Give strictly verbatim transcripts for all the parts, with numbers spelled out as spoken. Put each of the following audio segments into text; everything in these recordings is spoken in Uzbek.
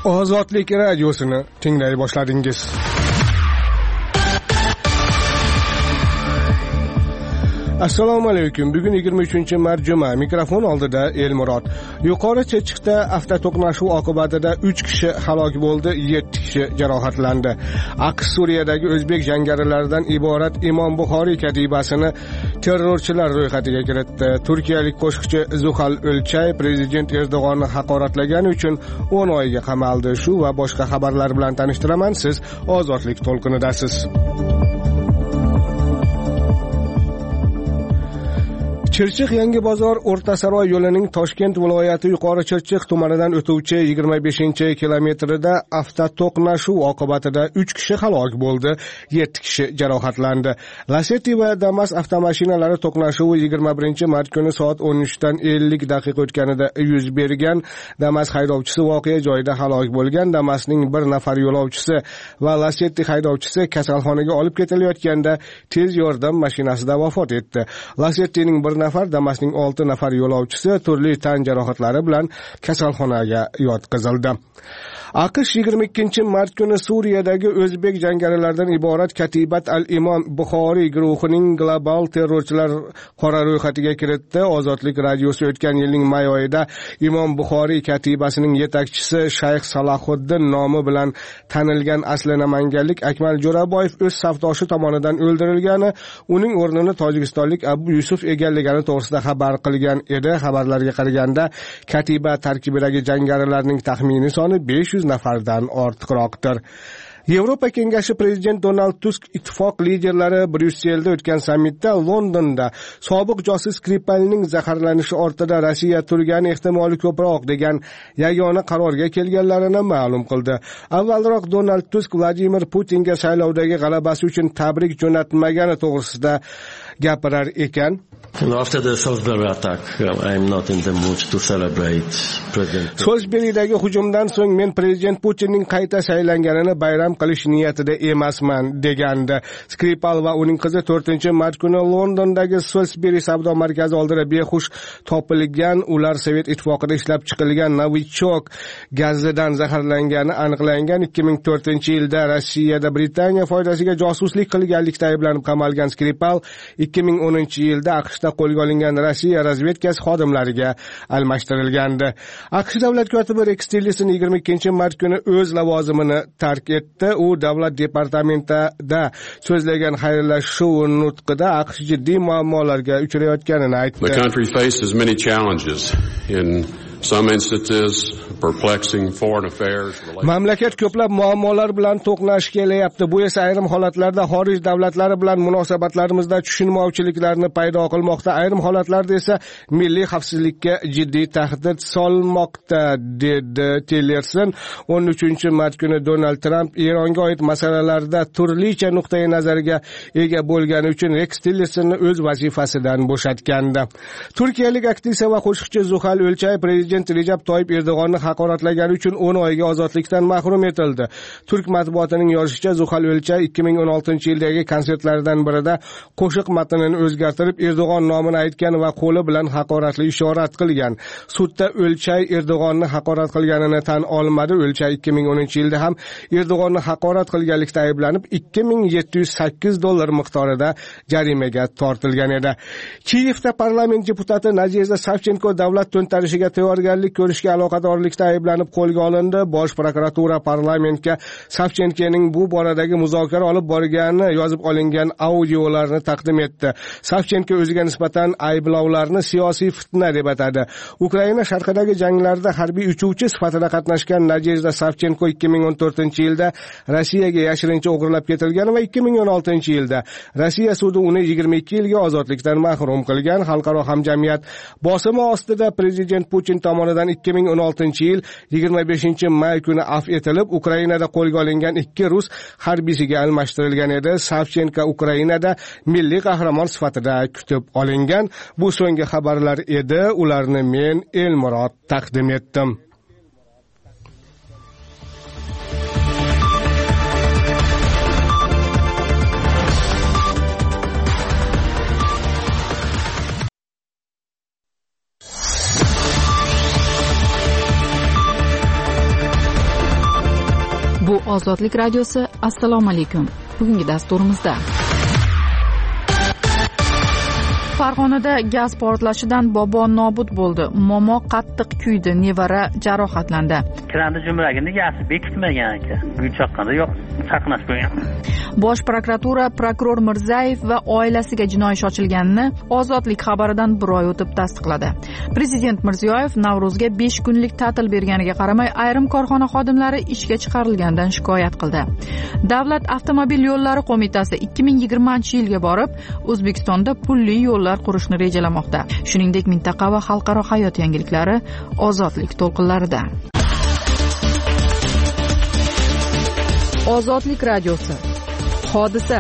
Ozodlik radiosini tinglay boshladingiz. Assalomu alaykum. Bugun yigirma uchinchi mart juma. Mikrofon oldida Elmurod. Yuqori Chirchiqda avtoto'qnashuv oqibatida uch kishi halok bo'ldi, yetti kishi jarohatlandi. AQSh Suriyadagi o'zbek jangarilaridan iborat Imom Buxoriy katibasini terrorchilar ro'yxatiga kiritdi. Turkiyalik qo'shiqchi Zuhal O'lchay prezident Erdo'g'onni haqoratlagani uchun o'n oyga qamaldi. Shu va boshqa xabarlar bilan tanishtiraman. Siz Ozodlik to'lqinidasiz. Chirchiq Yangi bozor O'rtasaroy yo'lining Toshkent viloyati Yuqori Chirchiq tumanidan o'tuvchi yigirma beshinchi kilometrida avtoto'qnashuv oqibatida uch kishi halok bo'ldi, yetti kishi jarohatlandi. Lacetti va Damas avtomashinalari to'qnashuvi yigirma birinchi mart kuni soat o'n uchdan ellik daqiqa o'tganida yuz bergan. Damas haydovchisi voqea joyida halok bo'lgan. Damasning bir nafar yo'lovchisi va Lacetti haydovchisi kasalxonaga olib ketilayotganda tez yordam mashinasida vafot etdi. Lacettining bir nafar, Damasning olti nafar yo'lovchisi turli tan jarohatlari bilan kasalxonaga yotqizildi. AQSh yigirma ikkinchi mart kuni Suriyadagi o'zbek jangarilaridan iborat Katibat al-Imom Buxoriy guruhining global terrorchilar qora ro'yxatiga kiritdi. Ozodlik radiosi o'tgan yilning may oyida Imom Buxoriy katibasining yetakchisi Shayx Salohiddin nomi bilan tanilgan asli namanganlik Akmal Jo'raboyev o'z safdoshi tomonidan o'ldirilgani, uning o'rnini tojikistonlik Abu Yusuf egallagani to'g'risida xabar qilgan edi. Xabarlarga qaraganda, katiba tarkibidagi jangarilarning taxminiy soni besh yuz nafardan ortiqroqdir. Yevropa Kengashi prezident Donald Tusk ittifoq liderlari Bryusselda o'tgan sammitda Londonda sobiq josus Skripalning zaharlanishi ortida Rossiya turgani ehtimoli ko'proq degan yagona qarorga kelganlarini ma'lum qildi. Avvalroq Donald Tusk Vladimir Putinga saylovdagi g'alabasi uchun tabrik jo'natmagani to'g'risida gapirar ekan. After the Salisbury attack, I am not in the mood to celebrate President. Salisbury'dagi hujumdan so'ng men prezident Putinning qayta saylanganini bayram qilish niyatida emasman degandi. Skripal va uning qizi to'rtinchi mart kuni Londondagi Salisbury savdo markazi oldida behush topilgan. Ular Sovet ittifoqida ishlab chiqilgan Novichok gazidan zaharlangani aniqlangan. ikki ming to'rtinchi yilda Rossiyada Britaniya foydasiga josuslik qilganlikda ayblanib qamalgan Skripal ikki ming o'ninchi yilda AQSh qo'lga olingan Rossiya razvedkasi xodimlariga almashtirilgandi. AQSh davlat kotibi Rex Tillerson yigirma ikkinchi mart kuni o'z lavozimini tark etdi. U davlat departamentida so'zlagan xayrlashuv nutqida AQSh jiddiy muammolarga uchrayotganini aytdi. The country faces many challenges in some instances perplexing foreign affairs. Mamlakat ko'plab muammolar bilan to'qnash kelyapti. Bu esa ayrim holatlarda xorij davlatlari bilan munosabatlarimizda tushunmovchiliklarni paydo qilmoqda. Ayrim holatlarda esa milliy xavfsizlikka jiddiy tahdid solmoqda, dedi Tillerson. o'n uchinchi mart kuni Donald Trump Eronga oid masalalarda turlicha nuqtai nazarga ega bo'lgani uchun Rex Tillersonni o'z vazifasidan bo'shatgandi. Turkiyalik aktrisa va qo'shiqchi Zuhal O'lchay prezident Recep Tayyip Erdo'g'onni haqoratlagani uchun o'n oyga ozodlikdan mahrum etildi. Turk matbuotining yozishicha, Zuhal O'lchay ikki ming o'n oltinchi yildagi konsertlaridan birida qo'shiq matnini o'zgartirib Erdo'g'on nomini aytgan va qo'li bilan haqoratli ishorat qilgan. Sudda O'lchay Erdo'g'onni haqorat qilganini tan olmadi. O'lchay ikki ming o'ninchi yilda ham Erdo'g'onni haqorat qilganlikda ayblanib ikki ming yetti yuz sakkiz dollar miqdorida jarimaga tortilgan edi. Kiyevda parlament deputati Nadezhda Savchenko davlat to'ntarishiga tayyorgarlik ko'rishga aloqadorlikda ayblanib qo'lga olindi. Bosh prokuratura parlamentga Savchenkoning bu boradagi muzokara olib borgani yozib olingan audiolarni taqdim etdi. Savchenko o'ziga nisbatan ayblovlarni siyosiy fitna deb atadi. Ukraina sharqidagi janglarda harbiy uchuvchi sifatida qatnashgan Nadezhda Savchenko ikki ming o'n to'rtinchi yilda Rossiyaga yashirincha o'g'irlab ketilgan va ikki ming o'n oltinchi yilda Rossiya sudi uni yigirma ikki yilga ozodlikdan mahrum qilgan. Xalqaro hamjamiyat bosimi ostida prezident Putin tomonidan ikki ming o'n oltinchi yil yigirma beshinchi may kuni afv etilib, Ukrainada qo'lga olingan ikki rus harbiysiga almashtirilgan edi. Savchenko Ukrainada milliy qahramon sifatida kutib olingan. Bu so'nggi xabarlar edi. Ularni men Elmurod taqdim etdim. Bu Ozodlik radiosi. Assalomu alaykum. Bugungi dasturimizda Farg'onada gaz portlashidan bobo nobud bo'ldi. Momo qattiq kuydi, nevara jarohatlandi. Kiranda jumragini gaz bekitmagan ekan. Uy chaqqanda yo'q, chaqnash bo'lgan. Bosh prokuratura prokuror Mirzayev va oilasiga jinoiy ish ochilganini Ozodlik xabaridan bir oy o'tib tasdiqladi. Prezident Mirziyoyev Navro'zga besh kunlik ta'til berganiga qaramay ayrim korxona xodimlari ishga chiqarilgandan shikoyat qildi. Davlat avtomobil yo'llari qo'mitasi ikki ming yigirmanchi yilga borib O'zbekistonda pulli yo'llar qurishni rejalamoqda. Shuningdek, mintaqa va xalqaro hayot yangiliklari Ozodlik to'lqinlarida. Ozodlik radiosi. Hodisa.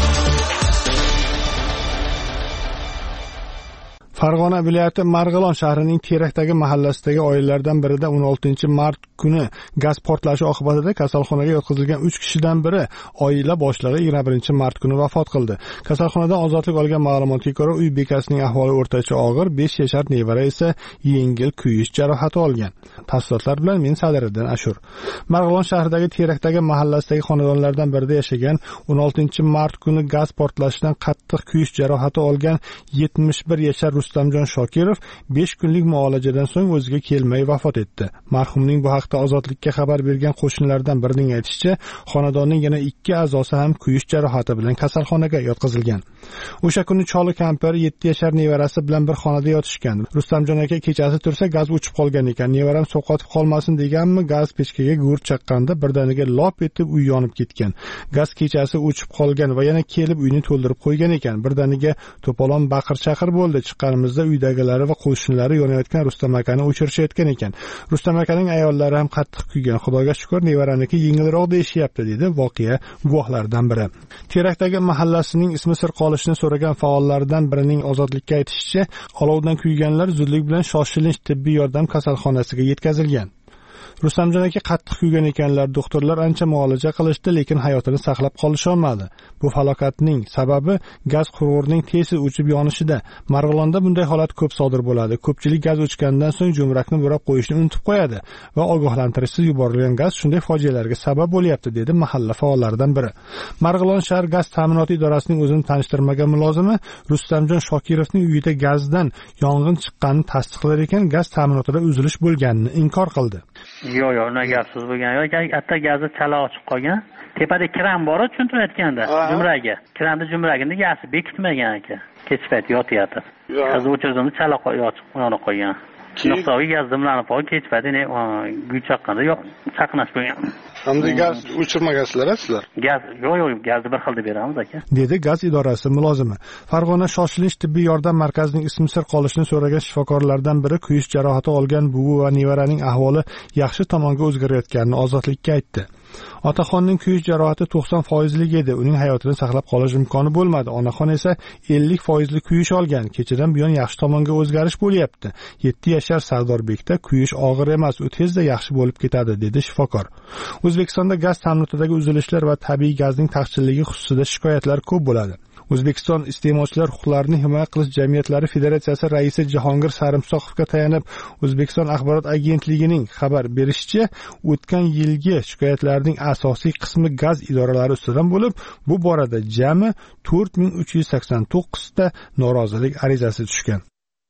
Farg'ona viloyati Marg'ilon shahrining Terakdagi mahallasidagi oilalardan birida o'n oltinchi mart kuni gaz portlashi oqibatida kasalxonaga yotqizilgan uch kishidan biri oila boshlig'i yigirma birinchi mart kuni vafot qildi. Kasalxonadan Ozodlik olgan ma'lumotga ko'ra, uy bekasining ahvoli o'rtacha og'ir, besh yashar nevara esa yengil kuyish jarohati olgan. Tafsilotlar bilan men Sadiriddin Ashur. Marg'ilon shahridagi Terakdagi mahallasidagi xonadonlardan birida yashagan o'n oltinchi mart kuni gaz portlashidan qattiq kuyish jarohati olgan yetmish bir yashar Rustamjon Shokirov besh kunlik muolajadan so'ng o'ziga kelmay vafot etdi. Marhumning bu haqda Ozodlikka xabar bergan qo'shnilardan birining aytishicha, xonadonning yana ikki a'zosi ham kuyish jarohati bilan kasalxonaga yotqizilgan. O'sha kuni choli kampir yetti yashar nevarasi bilan bir xonada yotishgan. Rustamjon aka kechasi tursa gaz o'chib qolgan ekan. Nevaram sovqotib qolmasin deganmi, gaz pechkaga gurt chaqqanda birdaniga lop etib uy yonib ketgan. Gaz kechasi o'chib qolgan va yana kelib uyni to'ldirib qo'ygan ekan. Birdaniga to'polon baqir-chaqir bo'ldi. Chiqqanimizda uydagilari va qo'shnilari yonayotgan Rustam akani o'chirishayotgan ekan. Rustam akaning ayollari ham qattiq kuygan. Xudoga shukr, nevaraniki yengilroq deyishyapti, dedi voqea guvohlaridan biri. Terakdagi mahallasining ismi sir qolishini so'ragan faollardan birining Ozodlikka aytishicha, olovdan kuyganlar zudlik bilan shoshilinch tibbiy yordam kasalxonasiga yetkazilgan. Rustamjon aka qattiq kuygan ekanlar, doktorlar ancha muolaja qilishdi, lekin hayotini saqlab qolisha olmadi. Bu falokatning sababi gaz quvurining tezda o'chib yonishida. Marg'ilonda bunday holat ko'p sodir bo'ladi. Ko'pchilik gaz o'chgandan so'ng jo'mrakni burab qo'yishni unutib qo'yadi va ogohlantirishsiz yuborilgan gaz shunday fojialarga sabab bo'lyapti, dedi mahalla faollaridan biri. Marg'ilon shahar gaz ta'minoti idorasining o'zini tanishtirmagan mulozimi Rustamjon Shokirovning uyida gazdan yong'in chiqqanini tasdiqlar ekan, gaz ta'minotida uzilish bo'lganini inkor qildi. Yo'q, yo'q, unday gapsiz bo'lgan. Yo'q, katta gazni chala ochib qolgan. Tepada kran bor, tushuntirayotganda jumraga. Kranni jumragini gazi bekitmagan ekan. Kech payt yotyapti. Qiz o'chirdimni chala ochib yonib qolgan. Nuqsoviy gaz dimlanib qolgan, kech payt ne uy chaqqanda yo'q, chaqnash bo'lgan. Hamda gaz o'chirmagasizlar, sizlar? Gaz, yo'q, yo'q, gazni bir xil deb beramiz aka. Dedi gaz idorasi mulozimi. Farg'ona shoshilinch tibbiy yordam markazining ismi sir qolishini so'ragan shifokorlardan biri kuyish jarohati olgan buvi va nevaraning ahvoli yaxshi tomonga o'zgarayotganini Ozodlikka aytdi. Otaxonning kuyish jarohati to'qson foizlik edi. Uning hayotini saqlab qolish imkoni bo'lmadi. Onaxon esa ellik foizli kuyish olgan. Kechadan buyon yaxshi tomonga o'zgarish bo'lyapti. yetti yashar Sardorbekda kuyish og'ir emas, u tezda yaxshi bo'lib ketadi, dedi shifokor. O'zbekistonda gaz ta'minotidagi uzilishlar va tabiiy gazning taqchilligi xususida shikoyatlar ko'p bo'ladi. O'zbekiston iste'molchilar huquqlarini himoya qilish jamiyatlari federatsiyasi raisi Jahongir Sarimsoqovga tayanib, O'zbekiston axborot agentligining xabar berishicha, o'tgan yilgi shikoyatlarning asosiy qismi gaz idoralari ustidan bo'lib, bu borada jami to'rt ming uch yuz sakson to'qqiz ta norozilik arizasi tushgan.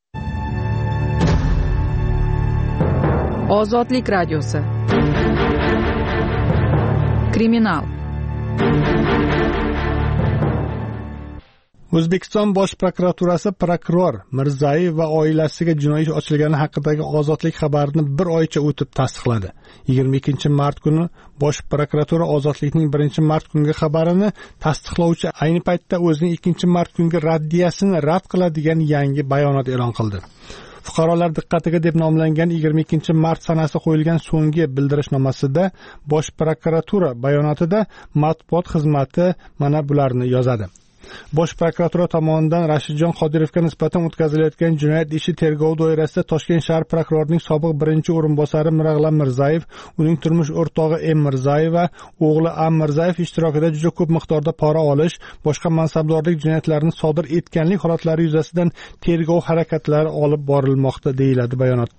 Ozodlik radiosi. Kriminal. O'zbekiston Bosh prokuraturasi prokuror Mirzayev va oilasiga jinoiy ish ochilgani haqidagi Ozodlik xabarini bir oycha o'tib tasdiqladi. yigirma ikkinchi mart kuni Bosh prokuratura Ozodlikning birinchi mart kungi xabarini tasdiqlovchi ayni paytda o'zining ikkinchi mart kungi raddiyasini rad qiladigan yangi bayonot e'lon qildi. Fuqarolar diqqatiga deb nomlangan yigirma ikkinchi mart sanasi qo'yilgan so'nggi bildirishnomasida Bosh prokuratura bayonotida matbuot xizmati mana bularni yozadi. Bosh prokuratura tomonidan Rashidjon Qodirovga nisbatan o'tkazilayotgan jinoyat ishi tergov doirasida Toshkent shahar prokurorining sobiq birinchi o'rinbosari Mirag'lan Mirzayev, uning turmush o'rtog'i M Mirzayev va o'g'li A Mirzayev ishtirokida juda ko'p miqdorda pora olish, boshqa mansabdorlik jinoyatlarini sodir etganlik holatlari yuzasidan tergov harakatlari olib borilmoqda, deyiladi bayonotda.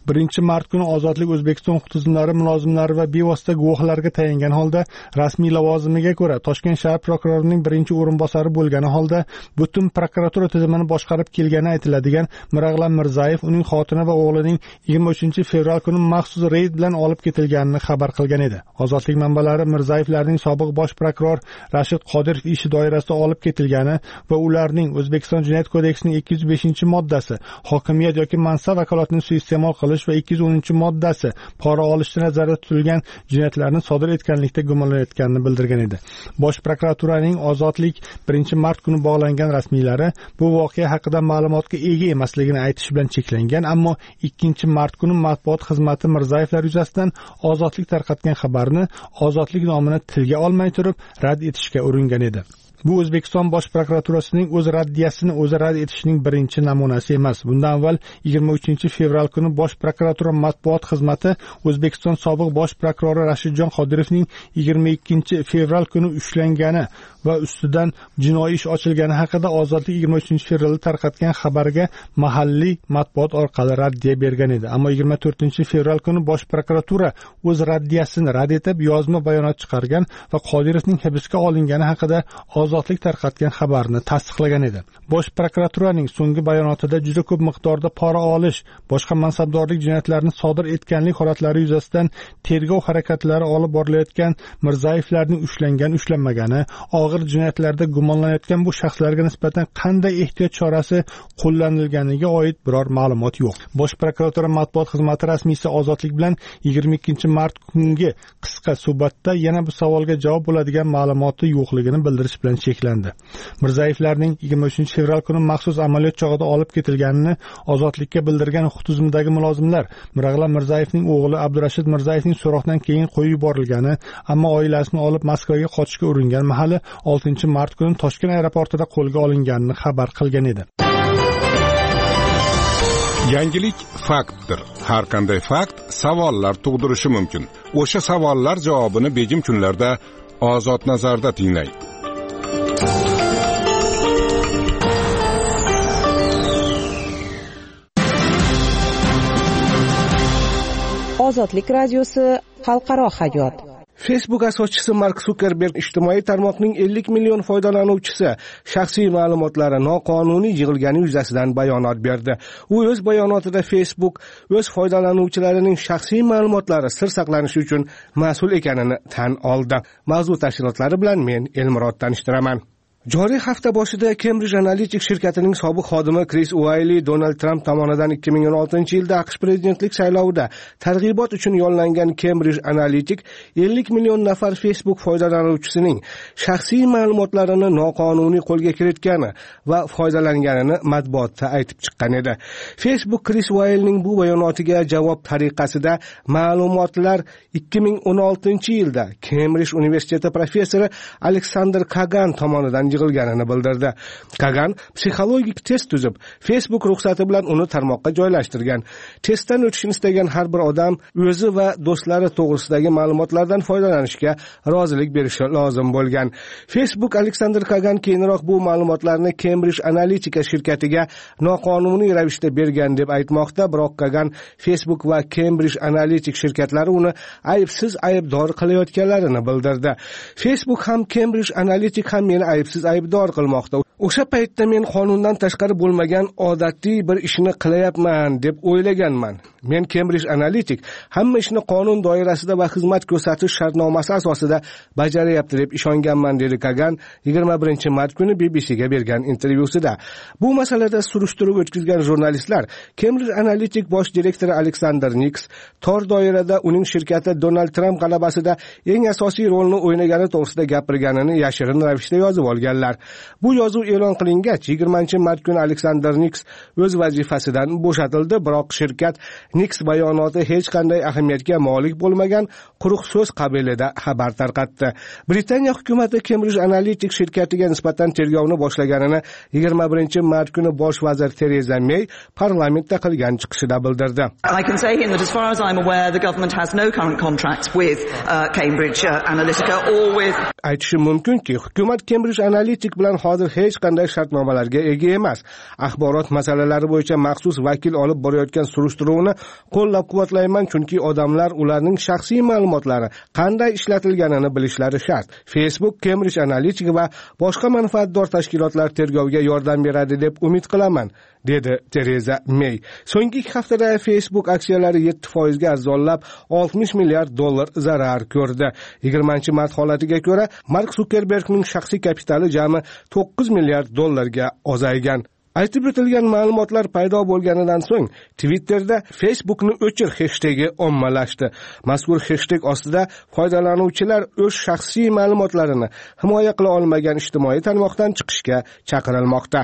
birinchi mart kuni Ozodlik O'zbekiston huquq tizimlari mulozimlari va bevosita guvohlarga tayangan holda rasmiy lavozimiga ko'ra Toshkent shahar prokurorining birinchi o'rinbosari bo'lgani holda butun prokuratura tizimini boshqarib kelgani aytiladigan Mirag'lan Mirzayev uning xotini va o'g'lining yigirma uchinchi fevral kuni maxsus reyd bilan olib ketilganini xabar qilgan edi. Ozodlik manbalari Mirzayevlarning sobiq bosh prokuror Rashid Qodirov ishi doirasida olib ketilgani va ularning O'zbekiston Jinoyat kodeksining ikki yuz beshinchi moddasi hokimiyat yoki mansab vakolatini suiiste'mol qilish va ikki yuz o'ninchi moddasi pora olishda nazarda tutilgan jinoyatlarni sodir etganlikda gumonlanayotganini bildirgan edi. Bosh prokuraturaning Ozodlik birinchi mart kuni bog'langan rasmiylari bu voqea haqida ma'lumotga ega emasligini aytish bilan cheklangan, ammo ikkinchi mart kuni matbuot xizmati Mirzayevlar yuzasidan Ozodlik tarqatgan xabarni Ozodlik nomini tilga olmay turib rad etishga uringan edi. Bu O'zbekiston bosh prokuraturasining o'z raddiyasini o'zi rad etishining birinchi namunasi emas. Bundan avval yigirma uchinchi fevral kuni bosh prokuratura matbuot xizmati O'zbekiston sobiq bosh prokurori Rashidjon Qodirovning yigirma ikkinchi fevral kuni ushlangani va ustidan jinoiy ish ochilgani haqida Ozodlik yigirma uchinchi fevralda tarqatgan xabarga mahalliy matbuot orqali raddiya bergan edi. Ammo yigirma to'rtinchi fevral kuni bosh prokuratura o'z raddiyasini rad etib yozma bayonot chiqargan va Qodirovning hibsga olingani haqida Ozodlik tarqatgan xabarni tasdiqlagan edi. Bosh prokuraturaning so'nggi bayonotida juda ko'p miqdorda pora olish, boshqa mansabdorlik jinoyatlarini sodir etganlik holatlari yuzasidan tergov harakatlari olib borilayotgan Mirzayevlarning ushlangan ushlanmagani, og'ir jinoyatlarda gumonlanayotgan bu shaxslarga nisbatan qanday ehtiyot chorasi qo'llanilganiga oid biror ma'lumot yo'q. Bosh prokuratura matbuot xizmati rasmiysi Ozodlik bilan yigirma ikkinchi mart kungi qisqa suhbatda yana bu savolga javob bo'ladigan ma'lumoti yo'qligini bildirish bilan cheklandi. Mirzayevlarning yigirma uchinchi fevral kuni maxsus amaliyot chog'ida olib ketilganini Ozodlikka bildirgan huquq tizimidagi mulozimlar Mirag'lan Mirzayevning o'g'li Abdurashid Mirzayevning so'roqdan keyin qo'yib yuborilgani, ammo oilasini olib Moskvaga qochishga uringan mahali oltinchi mart kuni Toshkent aeroportida qo'lga olinganini xabar qilgan edi. Yangilik faktdir. Har qanday fakt savollar tug'dirishi mumkin. O'sha savollar javobini begim kunlarda Ozod nazarda tinglang. Ozodlik radiosi xalqaro hayot. Facebook asoschisi Mark Zuckerberg ijtimoiy tarmoqning ellik million foydalanuvchisi shaxsiy ma'lumotlari noqonuniy yig'ilgani yuzasidan bayonot berdi. U o'z bayonotida Facebook o'z foydalanuvchilarining shaxsiy ma'lumotlari sir saqlanishi uchun mas'ul ekanini tan oldi. Mavzu tafsilotlari bilan men Elmurod tanishtiraman. Joriy hafta boshida Cambridge Analytica shirkatining sobiq xodimi Chris Wylie Donald Trump tomonidan ikki ming o'n oltinchi yilda AQSh prezidentlik saylovida targ'ibot uchun yo'llangan Cambridge Analytica ellik million nafar Facebook foydalanuvchisining shaxsiy ma'lumotlarini noqonuniy qo'lga kiritgani va foydalanganini matbuotda aytib chiqqan edi. Facebook Chris Wylie'ning bu bayonotiga javob tariqasida ma'lumotlar ikki ming o'n oltinchi yilda Cambridge universiteti professori Alexander Kagan tomonidan yig'ilganini bildirdi. Kagan psixologik test tuzib, Facebook ruxsati bilan uni tarmoqqa joylashtirgan. Testdan o'tishni istagan har bir odam o'zi va do'stlari to'g'risidagi ma'lumotlardan foydalanishga rozilik berishi lozim bo'lgan. Facebook Alexander Kagan keyinroq bu ma'lumotlarni Cambridge Analytica shirkatiga noqonuniy ravishda bergan deb aytmoqda, biroq Kagan Facebook va Cambridge Analytica shirkatlari uni aybsiz aybdor qilayotganlarini bildirdi. Facebook ham Cambridge Analytica ham meni aybsiz aybdor qilmoqda. O'sha paytda men qonundan tashqari bo'lmagan odatiy bir ishni qilayapman deb o'ylaganman. Men Cambridge Analytica hamma ishni qonun doirasida va xizmat ko'rsatish shartnomasi asosida bajaryapti deb ishonganman, dedi Kagan yigirma birinchi mart kuni B B C ga bergan intervyusida. Bu masalada surishtiruv o'tkazgan jurnalistlar Cambridge Analytica bosh direktori Alexander Nix tor doirada uning shirkati Donald Trump g'alabasida eng asosiy rolni o'ynagani to'g'risida gapirganini yashirin ravishda yozib olganlar. Bu yozuv e'lon qilingach, yigirmanchi mart kuni Alexander Nix o'z vazifasidan bo'shatildi, biroq shirkat Nix bayonoti hech qanday ahamiyatga molik bo'lmagan quruq so'z qabilida xabar tarqatdi. Britaniya hukumati Cambridge Analytica shirkatiga nisbatan tergovni boshlaganini yigirma birinchi mart kuni bosh vazir Theresa May parlamentda qilgan chiqishida bildirdi. I can say here that as far as I'm aware, the government has no current contracts with uh, Cambridge uh, Analytica or with Aytishim mumkinki, hukumat Cambridge Analytica bilan hozir hech hech qanday shartnomalarga ega emas. Axborot masalalari bo'yicha maxsus vakil olib borayotgan surishtiruvni qo'llab-quvvatlayman, chunki odamlar ularning shaxsiy ma'lumotlari qanday ishlatilganini bilishlari shart. Facebook, Cambridge Analytica va boshqa manfaatdor tashkilotlar tergovga yordam beradi deb umid qilaman, dedi Tereza May. So'nggi ikki haftada Facebook aksiyalari yetti foizga arzonlab oltmish milliard dollar zarar ko'rdi. yigirmanchi mart holatiga ko'ra Mark Zuckerbergning shaxsiy kapitali jami to'qqiz milliard dollarga ozaygan. Aytib o'tilgan ma'lumotlar paydo bo'lganidan so'ng Twitterda Facebookni o'chir hashtagi ommalashdi. Mazkur hashtag ostida foydalanuvchilar o'z shaxsiy ma'lumotlarini himoya qila olmagan ijtimoiy tarmoqdan chiqishga chaqirilmoqda.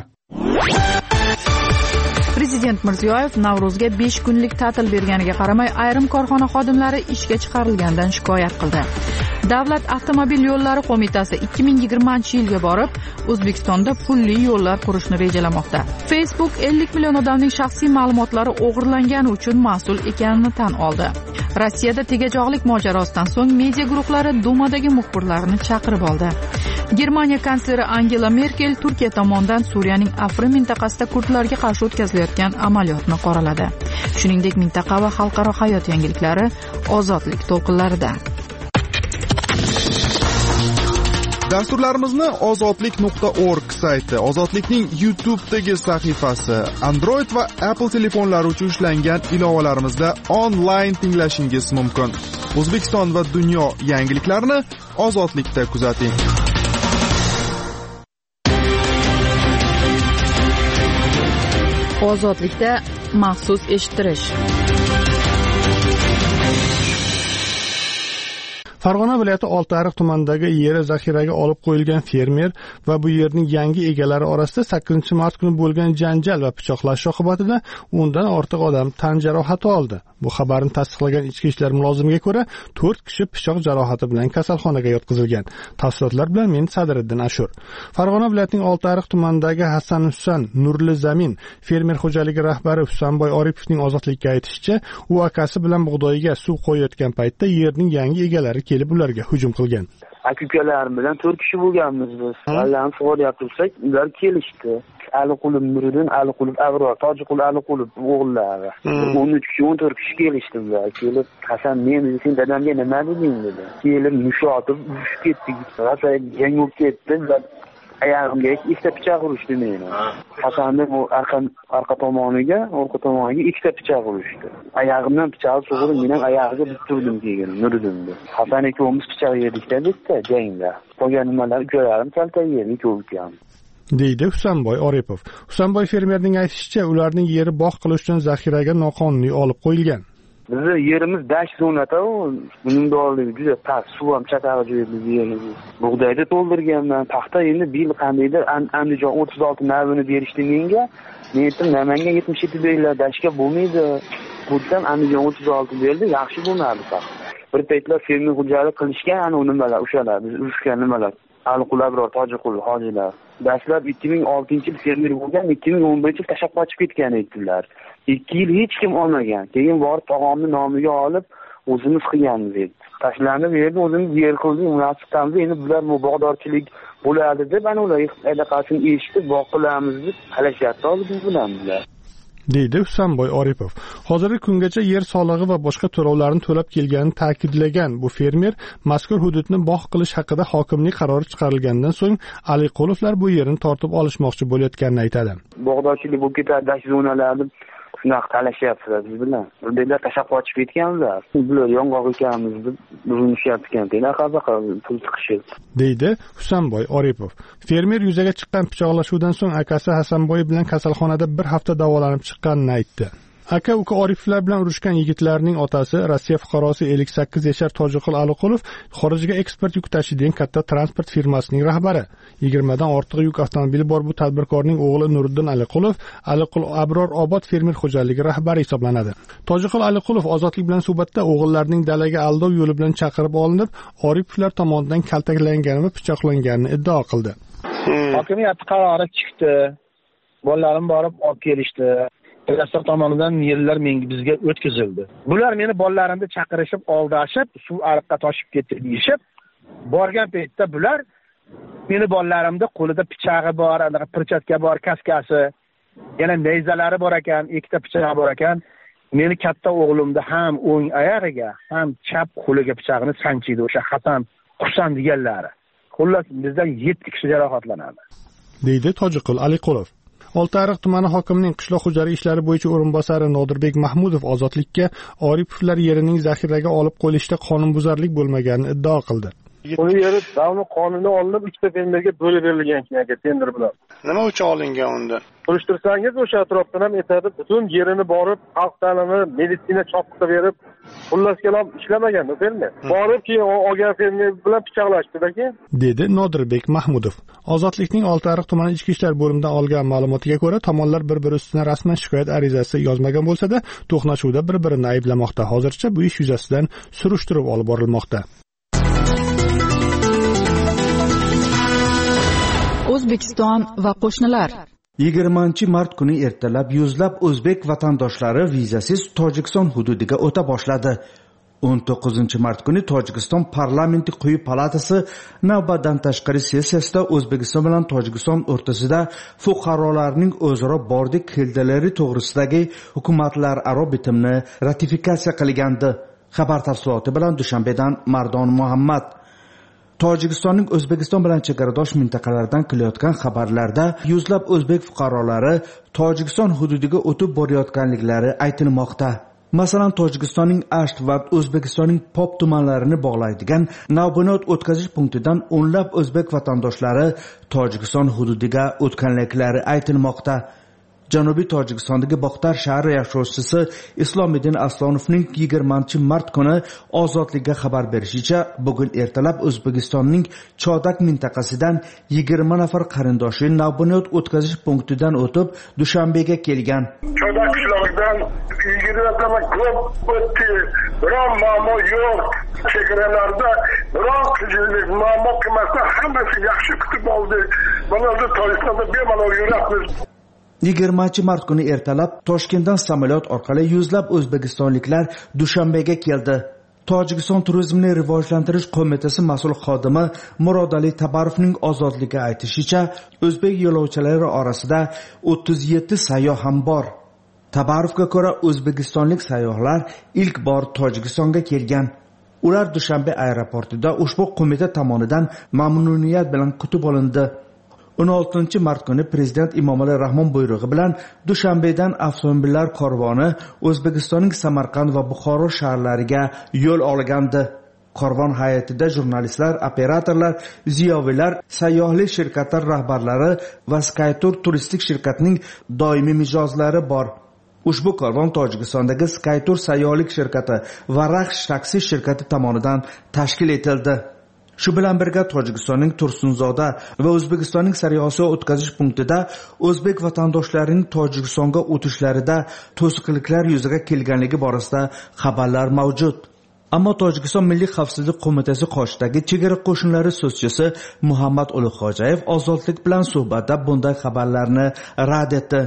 Prezident Mirziyoyev Navro'zga besh kunlik ta'til berganiga qaramay ayrim korxona xodimlari ishga chiqarilgandan shikoyat qildi. Davlat avtomobil yo'llari qo'mitasi ikki ming yigirmanchi yilga borib O'zbekistonda pulli yo'llar qurishni rejalamoqda. Facebook ellik million odamning shaxsiy ma'lumotlari o'g'irlangani uchun mas'ul ekanini tan oldi. Rossiyada tegajog'lik mojarosidan so'ng media guruhlari Dumadagi muxbirlarni chaqirib oldi. Germaniya kansleri Angela Merkel Turkiya tomonidan Suriyaning Afrin mintaqasida kurdlarga qarshi o'tkazilayotgan amaliyotni qoraladi. Shuningdek, mintaqa va xalqaro hayot yangiliklari ozodlik to'lqinlarida. Dasturlarimizni ozodlik nuqta org sayti, Ozodlikning YouTube'dagi sahifasi, Android va Apple telefonlari uchun ishlangan ilovalarimizda onlayn tinglashingiz mumkin. O'zbekiston va dunyo yangiliklarini Ozodlikda kuzating. Ozodlikda maxsus eshittirish. Farg'ona viloyati Oltiariq tumanidagi yeri zaxiraga olib qo'yilgan fermer va bu yerning yangi egalari orasida sakkizinchi mart kuni bo'lgan janjal va pichoqlashish oqibatida o'ndan ortiq odam tan jarohati oldi. Bu xabarni tasdiqlagan ichki ishlar mulozimiga ko'ra, to'rt kishi pichoq jarohati bilan kasalxonaga yotqizilgan. Tafsilotlar bilan men Sadriddin Ashur. Farg'ona viloyatining Oltiariq tumanidagi Hasan Husan Nurli Zamin fermer xo'jaligi rahbari Husanboy Oripovning Ozodlikka aytishicha, u akasi bilan bug'doyiga suv qo'yayotgan paytda yerning yangi egalari kelib ularga hujum qilgan. Aka-ukalarim bilan to'rt kishi bo'lganmiz biz. Ularni sug'oryapti tursak, ular kelishdi. Aliqulov Nuriddin, Aliqulov Abror, Tojiqul Aliqulov o'g'illari. o'n uch kishi, o'n to'rt kishi kelishdilar. Kelib, Hasan, men sen dadamga nima deding dedi. Kelib mushotib urushib ketdik. Rosa jang bo'lib ketdi. Ayog'imga ikkita pichoq urishdi meni. Hasanning orqa orqa tomoniga, orqa tomoniga ikkita pichoq urishdi. Ayog'imdan pichoq sug'urib, men ham oyog'iga bitirdim degan Nuriddinni. Hasan ikkovimiz pichoq yedikda bitta jangda. Qolgan nimalar ko'rarim kalta yedi ko'rgan. deydi Husanboy Oripov. Husanboy fermerning aytishicha, ularning yeri bog' qilish uchun zaxiraga noqonuniy olib qo'yilgan. Bizni yerimiz dash zonada, unumdorligi juda past, suv ham chatag'i joyimiz yerimiz. Bug'doyda to'ldirganman, paxta endi bu yil qandaydir Andijon o'ttiz olti navini berishdi menga. Men aytdim, Namangan yetmish yetti berlar, dashga bo'lmaydi. Bundan Andijon o'ttiz olti berdi, yaxshi bo'lmadi paxta. Bir paytlar fermer xo'jalik qilishgan, ana nimalar, o'shalar, biz urushgan nimalar. Aliqul Abror, Tojiqul hojilar. Dastlab ikki ming oltinchi yil fermer bo'lgan, ikki ming o'n birinchi yil tashab qochib ketgan aytdilar. ikki yil hech kim olmagan. Keyin borib tog'amni nomiga olib, o'zimiz qilganmiz dedi. Tashlanib yerda o'zimiz yer qildik, munosibamiz endi bular bu bog'dorchilik bo'ladi deb, ana ular allaqasini eshitib, bog' qilamiz deb halashatni olib biz bilan bular. deydi Husanboy Oripov. Hozirgi kungacha yer solig'i va boshqa to'lovlarni to'lab kelganini ta'kidlagan bu fermer mazkur hududni bog' qilish haqida hokimlik qarori chiqarilgandan so'ng Aliqulovlar bu yerni tortib olishmoqchi bo'layotganini aytadi. Bog'dorchilik bo'lib ketadi, dash zonalarni shunaqa talashyaptilar biz bilan. Bundalar tashab qochib ketganlar. Bular yong'oq ekanmiz deb urunishyapti-kan. Qanaqa pul chiqishib. deydi Husanboy Oripov. Fermer yuzaga chiqqan pichoqlashuvdan so'ng akasi Hasanboy bilan kasalxonada bir hafta davolanib chiqqanini aytdi. Aka uka Oriflar bilan urushgan yigitlarning otasi Rossiya fuqarosi ellik sakkiz yashar Tojiqul Aliqulov xorijga eksport yuk tashiydigan katta transport firmasining rahbari. yigirma dan ortiq yuk avtomobili bor bu tadbirkorning o'g'li Nuriddin Aliqulov Aliqul Abror Obod fermer xo'jaligi rahbari hisoblanadi. Tojiqul Aliqulov Ozodlik bilan suhbatda o'g'illarining dalaga aldov yo'li bilan chaqirib olinib, Oripovlar tomonidan kaltaklangani va pichoqlanganini iddao qildi. Hokimiyat qarori chiqdi. Bolalarim borib olib kelishdi. Rassom tomonidan yerlar menga bizga o'tkazildi. Bular meni bolalarimni chaqirishib, oldashib, suv ariqqa toshib ketdi deyishib, borgan paytda bular Meni bolalarimda qo'lida pichog'i bor, anaqa perchatka bor, kaskasi, yana nayzalari bor ekan, ikkita pichog'i bor ekan. Meni katta o'g'limda ham o'ng oyog'iga, ham chap qo'liga pichog'ini sanchiydi o'sha Hasan Husan deganlari. Xullas bizdan yetti kishi jarohatlanadi, deydi Tojiqul Aliqulov. Oltiariq tumani hokimining qishloq xo'jaligi ishlari bo'yicha o'rinbosari Nodirbek Mahmudov ozodlikka Oripovlar yerining zaxiraga olib qo'yilishda qonunbuzarlik bo'lmaganini iddao qildi. Uni yeri davlat qonuni olinib uchta fermerga bo'lib berilgan ekan tender bilan. Nima uchun olingan unda? Surishtirsangiz o'sha atrofdan ham aytadi, butun yerini borib, xalq ta'limi, meditsina chopqib berib, xullas kalom ishlamagan fermer. Borib keyin olgan fermer bilan pichoqlashdi-da, dedi Nodirbek Mahmudov. Ozodlikning Oltiariq tumani ichki ishlar bo'limidan olgan ma'lumotiga ko'ra, tomonlar bir-biri ustidan rasman shikoyat arizasi yozmagan bo'lsa-da, to'qnashuvda bir-birini ayblamoqda. Hozircha bu ish yuzasidan surishtiruv olib borilmoqda. O'zbekiston va qo'shnilar. yigirmanchi mart kuni ertalab yuzlab o'zbek vatandoshlari vizasiz Tojikiston hududiga o'ta boshladi. o'n to'qqizinchi mart kuni Tojikiston parlamenti quyi palatasi navbatdan tashqari sessiyasida O'zbekiston bilan Tojikiston o'rtasida fuqarolarning o'zaro bordik keldilari to'g'risidagi hukumatlararo bitimni ratifikatsiya qilgandi. Xabar tafsiloti bilan Dushanbedan Mardon Muhammad. Tojikistonning O'zbekiston bilan chegaradosh mintaqalardan kelayotgan xabarlarda yuzlab o'zbek fuqarolari Tojikiston hududiga o'tib borayotganliklari aytilmoqda. Masalan, Tojikistonning Asht va O'zbekistonning Pop tumanlarini bog'laydigan navbunot o'tkazish punktidan o'nlab o'zbek vatandoshlari Tojikiston hududiga o'tganliklari aytilmoqda. Janubiy Tojikistondagi Bog'tar shahri yashovchisi Islomiddin Aslonovning yigirmanchi mart kuni ozodlikka xabar berishicha, bugun ertalab O'zbekistonning Chodak mintaqasidan yigirma nafar qarindoshi navbunot o'tkazish punktidan o'tib Dushanbega kelgan. Chodak qishlog'idan yigirma nafar ko'p o'tdi. Biroq muammo yo'q. Chegaralarda biroq qiyinchilik muammo qilmasdan hammasi yaxshi kutib oldi. Mana o'zi Tojikistonda bemalol yuramiz. yigirmanchi mart kuni ertalab Toshkentdan samolyot orqali yuzlab o'zbekistonliklar Dushanbega keldi. Tojikiston turizmni rivojlantirish qo'mitasi mas'ul xodimi Murodali Tabarovning ozodlikka aytishicha, o'zbek yo'lovchilari orasida o'ttiz yetti sayyoh ham bor. Tabarovga ko'ra, o'zbekistonlik sayyohlar ilk bor Tojikistonga kelgan. Ular Dushanbe aeroportida ushbu qo'mita tomonidan mamnuniyat bilan kutib olindi. o'n oltinchi mart kuni prezident Emomali Rahmon buyrug'i bilan Dushanbedan avtomobillar karvoni O'zbekistonning Samarqand va Buxoro shaharlariga yo'l olgandi. Karvon hay'atida jurnalistlar, operatorlar, ziyolilar, sayyohlik shirkatlar rahbarlari va Skytour turistik shirkatining doimiy mijozlari bor. Ushbu karvon Tojikistondagi Skytour sayyohlik shirkati va Raxsh taksi shirkati tomonidan tashkil etildi. Shu bilan birga Tojikistonning Tursunzoda va O'zbekistonning Sariosiyo o'tkazish punktida o'zbek vatandoshlarining Tojikistonga o'tishlarida to'siqliklar yuzaga kelganligi borasida xabarlar mavjud. Ammo Tojikiston Milliy xavfsizlik qo'mitasi qoshidagi chegara qo'shinlari so'zchisi Muhammad Ulug'xo'jayev ozodlik bilan suhbatda bunday xabarlarni rad etdi.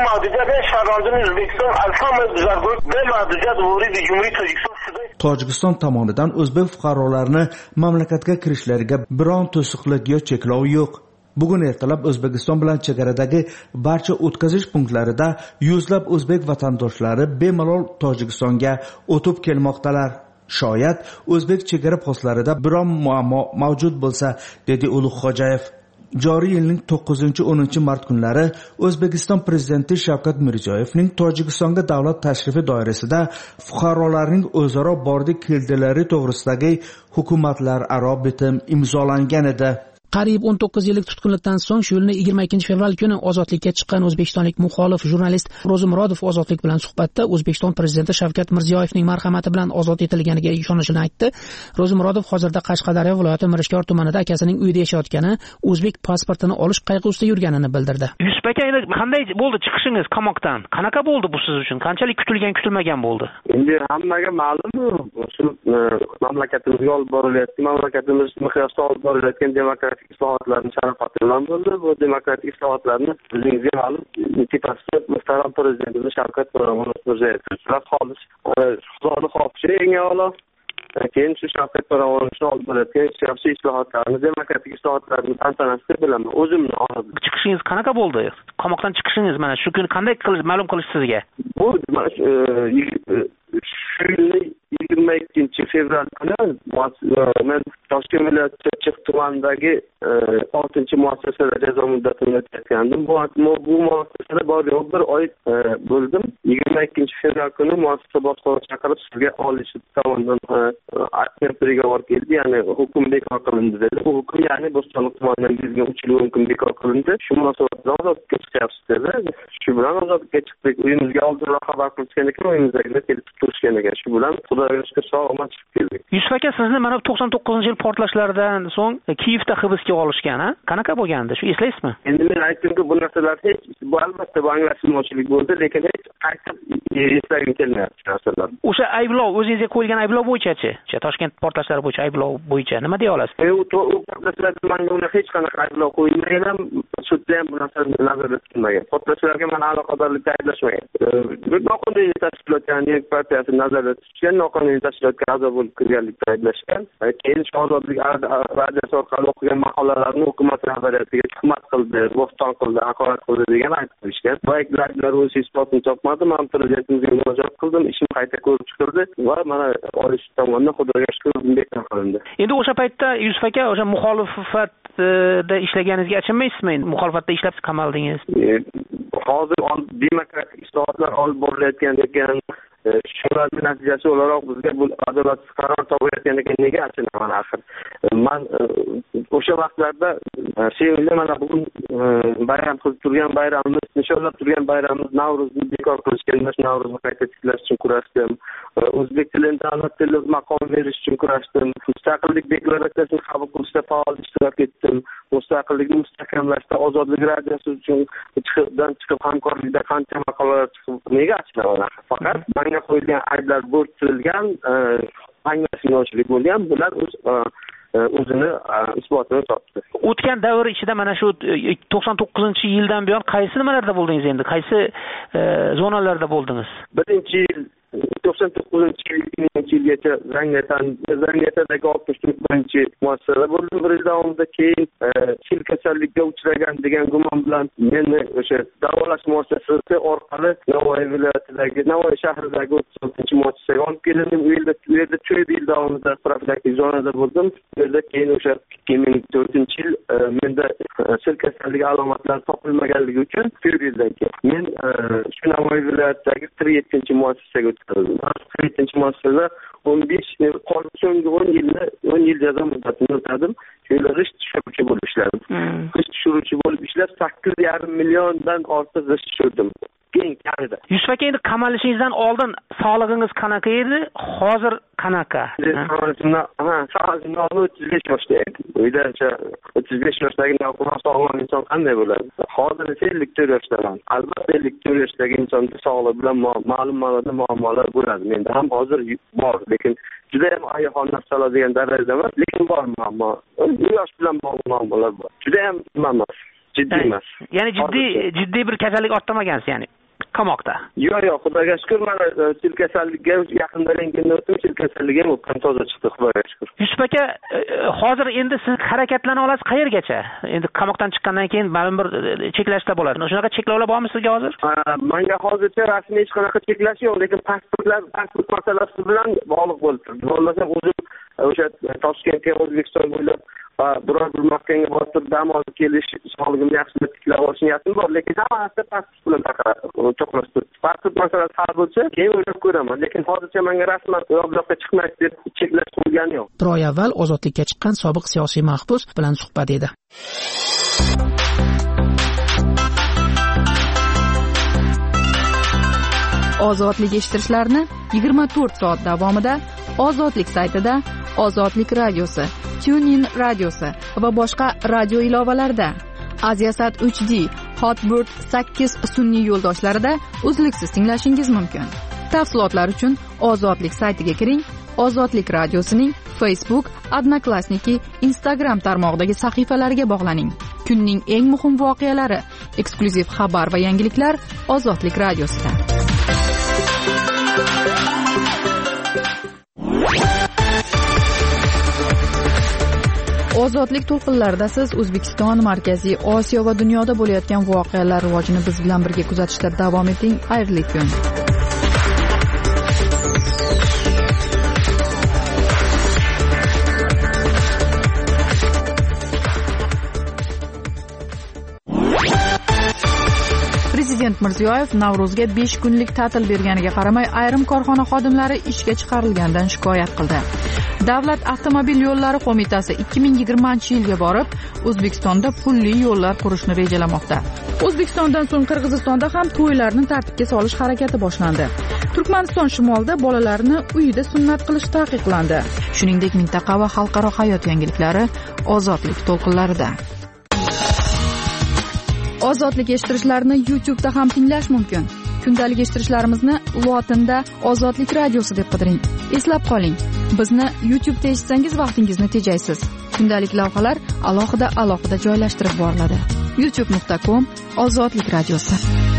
Tojikiston tomonidan o'zbek fuqarolarini mamlakatga kirishlariga biron to'siqlik yoki cheklov yo'q. Bugun ertalab O'zbekiston bilan chegaradagi barcha o'tkazish punktlarida yuzlab o'zbek vatandoshlari bemalol Tojikistonga o'tib kelmoqdalar. Shoyat o'zbek chegara postlarida biron muammo mavjud bo'lsa, dedi Ulug'xo'jayev. Joriy yilning to'qqizinchi o'ninchi mart kunlari O'zbekiston prezidenti Shavkat Mirziyoyevning Tojikistonga davlat tashrifi doirasida fuqarolarning o'zaro bordik keldilari to'g'risidagi hukumatlararo bitim imzolangan edi. Qariyb o'n to'qqiz yillik tutqunlikdan so'ng shu yilning yigirma ikkinchi fevral kuni ozodlikka chiqqan o'zbekistonlik muxolif jurnalist Ro'zimurodov ozodlik bilan suhbatda O'zbekiston prezidenti Shavkat Mirziyoyevning marhamati bilan ozod etilganiga ishonishini aytdi. Ro'zimurodov hozirda Qashqadaryo viloyati Mirishkor tumanida akasining uyida yashayotgani, o'zbek pasportini olish qayg'usida yurganini bildirdi. Yusuf aka, endi qanday bo'ldi chiqishingiz qamoqdan? Qanaqa bo'ldi bu siz uchun? Qanchalik kutilgan, kutilmagan bo'ldi? Endi hammaga ma'lum, shu mamlakatimizga olib borilayotgan, mamlakatimiz miqyosida olib borilayotgan demokratik islohotlarni sharofati bilan bo'ldi. Bu demokratik islohotlarni o'zingizga ma'lum tepasida muhtaram prezidentimiz Shavkat Mirziyoyev xolis, Xudoni xohishi eng avvalo keyin shu Shavkat Miromonovni olib borayotgan siyosiy islohotlarni, demokratik islohotlarni tantanasida bilaman. O'zimni onadim. Chiqishingiz qanaqa bo'ldi? Qamoqdan chiqishingiz mana shu kuni qanday qilish ma'lum qilish sizga? Bu shu yilning yigirma ikkinchi fevral kuni men Toshkent viloyati Chirchiq tumanidagi oltinchi muassasada jazo muddatini o'tkazgandim. Bu bu muassasada bor yo'q bir oy bo'ldim. yigirma ikkinchi fevral kuni muassasa boshlig'ini chaqirib sizga oliy sud tomonidan prigovor keldi, ya'ni hukm bekor qilindi dedi. Bu hukm ya'ni Bo'stonliq tumanidan berilgan uch yil hukm bekor qilindi. Shu munosabat bilan ozodlikka chiqyapsiz dedi. Shu bilan ozodlikka chiqdik. Uyimizga oldinroq xabar qilishgan ekan, uyimizdagilar kelib turishgan ekan. Shu bilan Xudoga shukr sog'-omon chiqib keldik. Yusuf aka, sizni mana to'qson to'qqizinchi yil portlashlardan so'ng Kiyevda hibsga olishgan, ha? Qanaqa bo'lgandi? Shu eslaysizmi? Endi men aytdimki, bu narsalar hech bu albatta bu anglashilmovchilik bo'ldi, lekin hech qaytib eslagim kelmayapti narsalar. O'sha ayblov, o'zingizga qo'yilgan ayblov bo'yicha-chi? Toshkent portlashlari bo'yicha ayblov bo'yicha nima deya olasiz? E, u portlashlarga menga hech qanaqa ayblov qo'yilmagan, sudda ham bu narsani nazarda tutilmagan. Portlashlarga men aloqadorlikda ayblashmagan. Noqonuniy tashkilot, ya'ni partiyasi nazarda tutgan, noqonuniy tashkilotga a'zo bo'lib kirganlikda ayblashgan. Keyin Ozodlik radiosi orqali o'qigan maqolalarni hukumat rahbariyatiga tuhmat qildi, bo'ston qildi, haqorat qildi degan aytib qo'yishgan. Bu ayblarlar o'z isbotini topmadi. Men prezidentimizga murojaat qildim, ishim qayta ko'rib chiqildi va mana oliy sud tomonidan Xudoga shukr bekor qilindi. Endi o'sha paytda Yusuf aka o'sha muxolifatda ishlaganingizga achinmaysizmi? Muxolifatda ishlab qamaldingiz. Hozir demokratik islohotlar olib borilayotgan ekan, shularning natijasi o'laroq bizga bu adolatsiz qaror topayotgan ekan, nega achinaman axir? Men o'sha vaqtlarda sevindim, mana bugun bayram qilib turgan bayramimiz, nishonlab turgan bayramimiz Navro'zni bekor qilishgan, Navro'zni qayta tiklash uchun kurashdim. O'zbek tiliga davlat tili maqom berish uchun kurashdim. Mustaqillik deklaratsiyasini qabul qilishda faol ishtirok etdim. Mustaqillikni mustahkamlashda Ozodlik radiosi uchun chiqibdan chiqib hamkorlikda qancha maqolalar chiqib, nega achinaman? Faqat menga qo'yilgan ayblar bo'rttirilgan, anglashilmovchilik bo'lgan, bular o'z o'zini isbotini topdi. O'tgan davr ichida mana shu to'qson to'qqizinchi yildan buyon qaysi nimalarda bo'ldingiz endi? Qaysi zonalarda bo'ldingiz? Birinchi yil to'qson to'qqizinchi yilgacha Zangiotadagi oltmish birinchi muassasada bo'ldim. Bir yil davomida keyin sil kasallikka uchragan degan gumon bilan meni o'sha davolash muassasasi orqali Navoiy viloyatidagi, Navoiy shahridagi o'ttiz oltinchi muassasaga olib kelindim. U yerda u yerda to'rt yil davomida profilaktik zonada bo'ldim. Bu yerda keyin o'sha ikki ming to'rtinchi yil menda sil kasalligi alomatlari topilmaganligi uchun to'rt yildan keyin men shu Navoiy viloyatidagi qirq yettinchi muassasaga o'tkazildim. qirq yettinchi muassasada o'n besh so'nggi o'n yilni o'n yil jazo muddatini o'tadim. Shu yerda g'isht tushiruvchi bo'lib ishladim. G'isht tushiruvchi bo'lib ishlab sakkiz yarim milliondan ortiq g'isht tushirdim. Keng kamida. Yusuf aka, endi qamalishingizdan oldin sog'lig'ingiz qanaqa edi? Hozir qanaqa? Ha, sog'lig'im o'ttiz besh yoshda edi. Uyda o'ttiz besh yoshdagi sog'lom inson qanday bo'ladi? Hozir esa ellik to'rt yoshdaman. Albatta ellik to'rt yoshdagi insonda sog'liq bilan ma'lum ma'noda muammolar bo'ladi. Menda ham hozir bor, lekin juda ham oyoqxona soladigan darajada emas, lekin bor muammo. Yosh bilan bog'liq muammolar bor. Juda ham muammo. Jiddiy emas. Ya'ni jiddiy jiddiy bir kasallik ortmagansiz, ya'ni qamoqda. Yo'q, yo'q, Xudoga shukr, mana sil kasallikka yaqinda rentgendan o'tdim, sil kasalligi ham o'tgan toza chiqdi, Xudoga shukr. Yusuf aka, hozir endi siz harakatlana olasiz qayergacha? Endi qamoqdan chiqqandan keyin ma'lum bir cheklashlar bo'ladi. Shunaqa cheklovlar bormi sizga hozir? Menga hozircha rasmiy hech qanaqa cheklash yo'q, lekin pasportlar, pasport masalasi bilan bog'liq bo'lib turibdi. Bo'lmasa o'zim o'sha Toshkentga, O'zbekiston bo'ylab biror bir mahkamaga borib dam olib kelish, sog'lig'imni yaxshilab tiklab olish niyatim bor, lekin hammasi pasport bilan to'qnashdi. Pasport masalasi hal bo'lsa, keyin o'ylab ko'raman, lekin hozircha menga rasman yo'qqa chiqmaysiz deb cheklash qo'ygani yo'q. Bir oy avval ozodlikka chiqqan sobiq siyosiy mahbus bilan suhbat edi. Ozodlik eshittirishlarni yigirma to'rt soat davomida Ozodlik saytida, Ozodlik radiosi, TuneIn radiosi va boshqa radio ilovalarida, Aziasat uch D, Hotbird sakkiz sun'iy yo'ldoshlarida uzluksiz tinglashingiz mumkin. Tafsilotlar uchun Ozodlik saytiga kiring. Ozodlik radiosining Facebook, Odnoklassniki, Instagram tarmog'idagi sahifalariga bog'laning. Kunning eng muhim voqealari, eksklyuziv xabar va yangiliklar Ozodlik radiosida. Ozodlik to'lqinlarida siz O'zbekiston, Markaziy Osiyo va dunyoda bo'layotgan voqealar rivojini biz bilan birga kuzatishda davom eting. Xayrli kun. Prezident Mirziyoyev Navro'zga besh kunlik ta'til berganiga qaramay ayrim korxona xodimlari ishga chiqarilgandan shikoyat qildi. Davlat avtomobil yo'llari qo'mitasi ikki ming yigirmanchi yilga borib O'zbekistonda pulli yo'llar qurishni rejalamoqda. O'zbekistondan so'ng Qirg'izistonda ham to'ylarni tartibga solish harakati boshlandi. Turkmaniston shimolida bolalarni uyida sunnat qilish taqiqlandi. Shuningdek, mintaqa va xalqaro hayot yangiliklari ozodlik to'lqinlarida. Ozodlik eshittirishlarni YouTube da ham tinglash mumkin. Kundalik eshittirishlarimizni lotinda Ozodlik radiosi deb qidiring. Eslab qoling, bizni YouTube da eshitsangiz vaqtingizni tejaysiz. Kundalik lavhalar alohida-alohida joylashtirib boriladi. youtube nuqta com Ozodlik radiosi.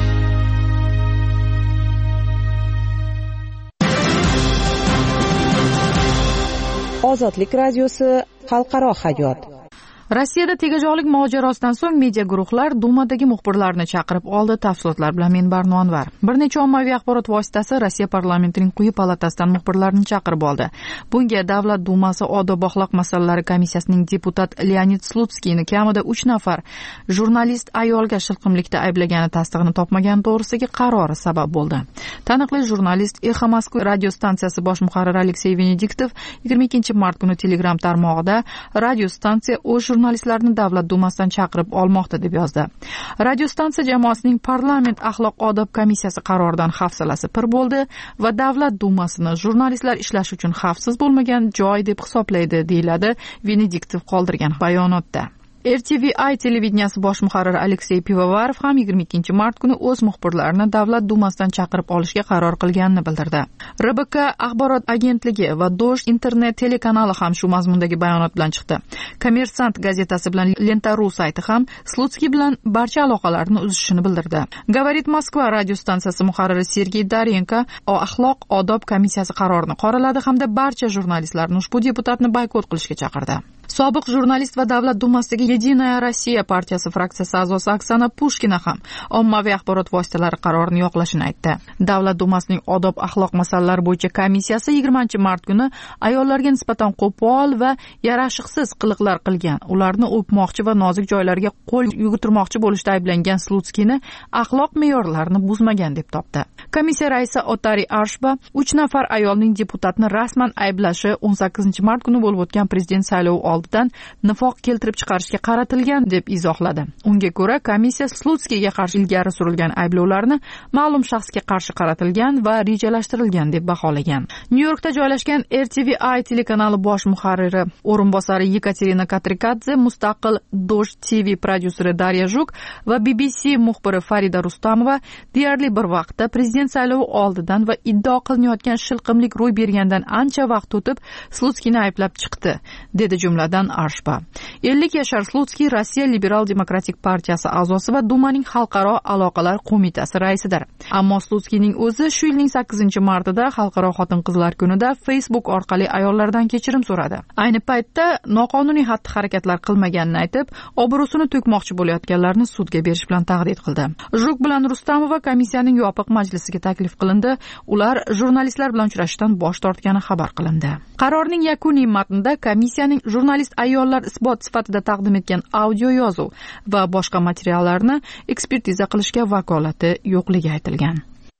Ozodlik radiosi xalqaro hayot. Rossiyada tegajog'lik mojarosidan so'ng media guruhlar Dumadagi muxbirlarni chaqirib oldi. Tafsilotlar bilan men Barno Anvar. Bir necha ommaviy axborot vositasi Rossiya parlamentining quyi palatasidan muxbirlarni chaqirib oldi. Bunga Davlat dumasi odob axloq masalalari komissiyasining deputat Leonid Slutskiyni kamida uch nafar jurnalist ayolga shilqimlikda ayblagani tasdig'ini topmagani to'g'risidagi qarori sabab bo'ldi. Taniqli jurnalist Exa Moskva radio stansiyasi bosh muharriri Aleksey Venediktov yigirma ikkinchi mart kuni Telegram tarmog'ida radio stansiya o'z jurnalistlarni Davlat dumasidan chaqirib olmoqda deb yozdi. Radio stansiya jamoasining parlament axloq odob komissiyasi qaroridan hafsalasi pir bo'ldi va Davlat dumasini jurnalistlar ishlash uchun xavfsiz bo'lmagan joy deb hisoblaydi, deyiladi Venediktov qoldirgan bayonotda. R T V I televideniyasi bosh muharriri Aleksey Pivovarov ham yigirma ikkinchi mart kuni o'z muxbirlarini Davlat dumasidan chaqirib olishga qaror qilganini bildirdi. R B K axborot agentligi va Dojt internet telekanali ham shu mazmundagi bayonot bilan chiqdi. Kommersant gazetasi bilan Lenta.ru sayti ham Slutskiy bilan barcha aloqalarni uzishini bildirdi. Говорит Moskva radio stansiyasi muharriri Sergey Darenko axloq odob komissiyasi qarorini qoraladi hamda barcha jurnalistlarni ushbu deputatni boykot qilishga chaqirdi. Sobiq jurnalist va Davlat dumasidagi Единая Россия partiyasi fraksiyasi a'zosi Oksana Pushkina ham ommaviy axborot vositalari qarorini yoqlashini aytdi. Davlat dumasining odob axloq masalalari bo'yicha komissiyasi yigirmanchi mart kuni ayollarga nisbatan qo'pol va yarashiqsiz qiliqlar qilgan, ularni o'pmoqchi va nozik joylariga qo'l yugurtirmoqchi bo'lishda ayblangan Slutskiyni axloq me'yorlarini buzmagan deb topdi. Komissiya raisi Otari Arshba uch nafar ayolning deputatni rasman ayblashi o'n sakkizinchi mart kuni bo'lib o'tgan prezident saylovi oldidan nifoq keltirib chiqarishga qaratilgan deb izohladi. Unga ko'ra, komissiya Slutskiyga qarshi ilgari surilgan ayblovlarni ma'lum shaxsga qarshi qaratilgan va rejalashtirilgan deb baholagan. Nyu-Yorkda joylashgan R T V I telekanali bosh muharriri o'rinbosari Yekaterina Katrikadze, mustaqil Dojt T V prodyuseri Darya Juk va B B C muxbiri Farida Rustamova deyarli bir vaqtda prezident saylovi oldidan va iddao qilinayotgan shilqimlik ro'y bergandan ancha vaqt o'tib Slutskiyni ayblab chiqdi, dedi jumladan Arshba. ellik yashar Slutskiy Rossiya Liberal Demokratik partiyasi a'zosi va Dumaning xalqaro aloqalar qo'mitasi raisidir. Ammo Slutskiyning o'zi shu yilning sakkizinchi martida xalqaro xotin-qizlar kunida Facebook orqali ayollardan kechirim so'radi. Ayni paytda noqonuniy xatti-harakatlar qilmaganini aytib, obro'sini to'kmoqchi bo'layotganlarni sudga berish bilan tahdid qildi. Juk bilan Rustamova komissiyaning yopiq majlisiga taklif qilindi. Ular jurnalistlar bilan uchrashishdan bosh tortgani xabar qilindi. Qarorning yakuniy matnida komissiyaning jurnalist ayollar isbot sifatida taqdim etgan audio yozuv va boshqa materiallarni ekspertiza qilishga vakolati yo'qligi aytilgan.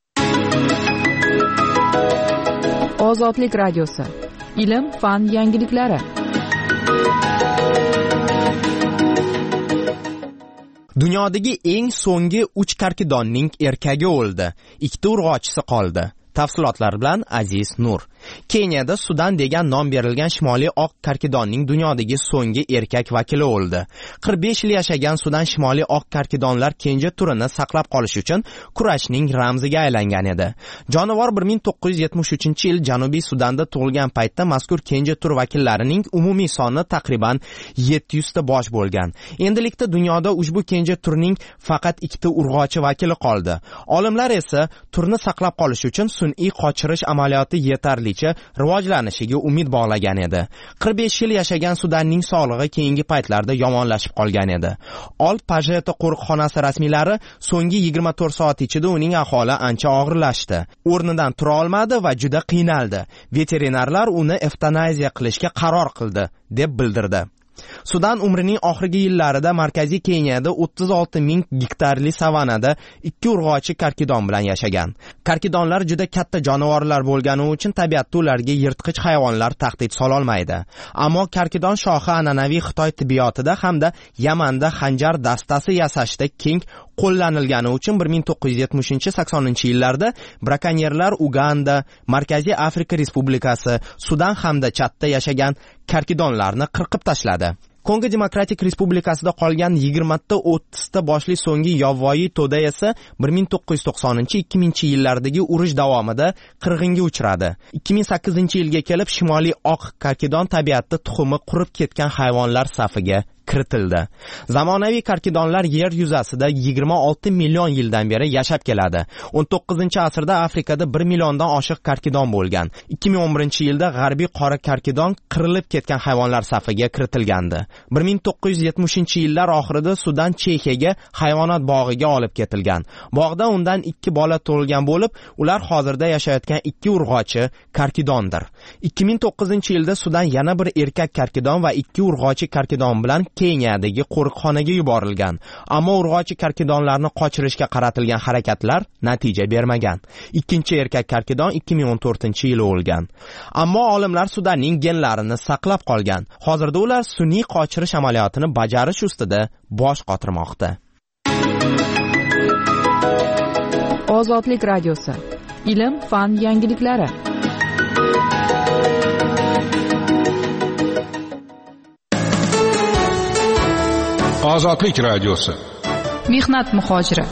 Ozodlik radiosi. Ilm, fan yangiliklari. Dunyodagi eng so'nggi uch karkidonning erkagi o'ldi. Ikkita urg'ochisi qoldi. Tafsilotlar bilan Aziz Nur. Keniyada Sudan degan nom berilgan shimoliy oq karkidonning dunyodagi so'nggi erkak vakili o'ldi. qirq besh yil yashagan Sudan shimoliy oq karkidonlar kenja turini saqlab qolish uchun kurashning ramziga aylangan edi. Jonivor bir ming to'qqiz yuz yetmish uchinchi yil Janubiy Sudanda tug'ilgan paytda mazkur kenja tur vakillarining umumiy soni taqriban yetti yuz ta bosh bo'lgan. Endilikda dunyoda ushbu kenja turning faqat ikkita urg'ochi vakili qoldi. Olimlar esa turni saqlab qolish uchun sun'iy qochirish amaliyoti yetarlicha rivojlanishiga umid bog'lagan edi. qirq besh yil yashagan Sudanning sog'lig'i keyingi paytlarda yomonlashib qolgan edi. Ol Pajeta qo'riqxonasi rasmiylari so'nggi yigirma to'rt soat ichida uning ahvoli ancha og'irlashdi. O'rnidan tura olmadi va juda qiynaldi. Veterinarlar uni evtanaziya qilishga qaror qildi, deb bildirdi. Sudan umrining oxirgi yillarida Markaziy Keniyada o'ttiz olti ming gektarli savanada ikki urg'ochi karkidon bilan yashagan. Karkidonlar juda katta jonivorlar bo'lgani uchun tabiatda ularga yirtqich hayvonlar tahdid sola olmaydi. Ammo karkidon shoxi an'anaviy Xitoy tibbiyotida hamda Yamanda xanjar dastasi yasashda keng qo'llanilgani uchun bir ming to'qqiz yuz yetmishinchi saksoninchi yillarda brakonyerlar Uganda, Markaziy Afrika Respublikasi, Sudan hamda Chadda yashagan karkidonlarni qirqib tashladi. Kongo Demokratik Respublikasida qolgan yigirmata o'ttizta boshli so'nggi yovvoyi to'da esa bir ming to'qqiz yuz to'qsoninchi ikki mingchi yillardagi urush davomida qirg'inga uchradi. ikki ming sakkizinchi yilga kelib Shimoliy oq karkidon tabiatda tuxumi qurib ketgan hayvonlar safiga kiritildi. Zamonaviy karkidonlar yer yuzasida yigirma olti million yildan beri yashab keladi. o'n to'qqizinchi asrda Afrikada bir milliondan oshiq karkidon bo'lgan. ikki ming o'n birinchi yilda g'arbiy qora karkidon qirilib ketgan hayvonlar safiga kiritilgandi. bir ming to'qqiz yuz yetmishinchi yillar oxirida Sudan Chexiyaga hayvonot bog'iga olib ketilgan. Bog'da undan ikki bola tug'ilgan bo'lib, ular hozirda yashayotgan ikki urg'ochi karkidondir. ikki ming to'qqizinchi yilda Sudan yana bir erkak karkidon va ikki urg'ochi karkidon bilan Keniyadagi qo'riqxonaga yuborilgan. Ammo urg'ochi karkidonlarni qochirishga qaratilgan harakatlar natija bermagan. Ikkinchi erkak karkidon ikki ming o'n to'rtinchi yili o'lgan. Ammo olimlar Sudanning genlarini saqlab qolgan. Hozirda ular sun'iy qochirish amaliyotini bajarish ustida bosh qotirmoqda. Ozodlik radiosi. Ilm, fan yangiliklari. Ozodlik radiosi. Mehnat muhojiri.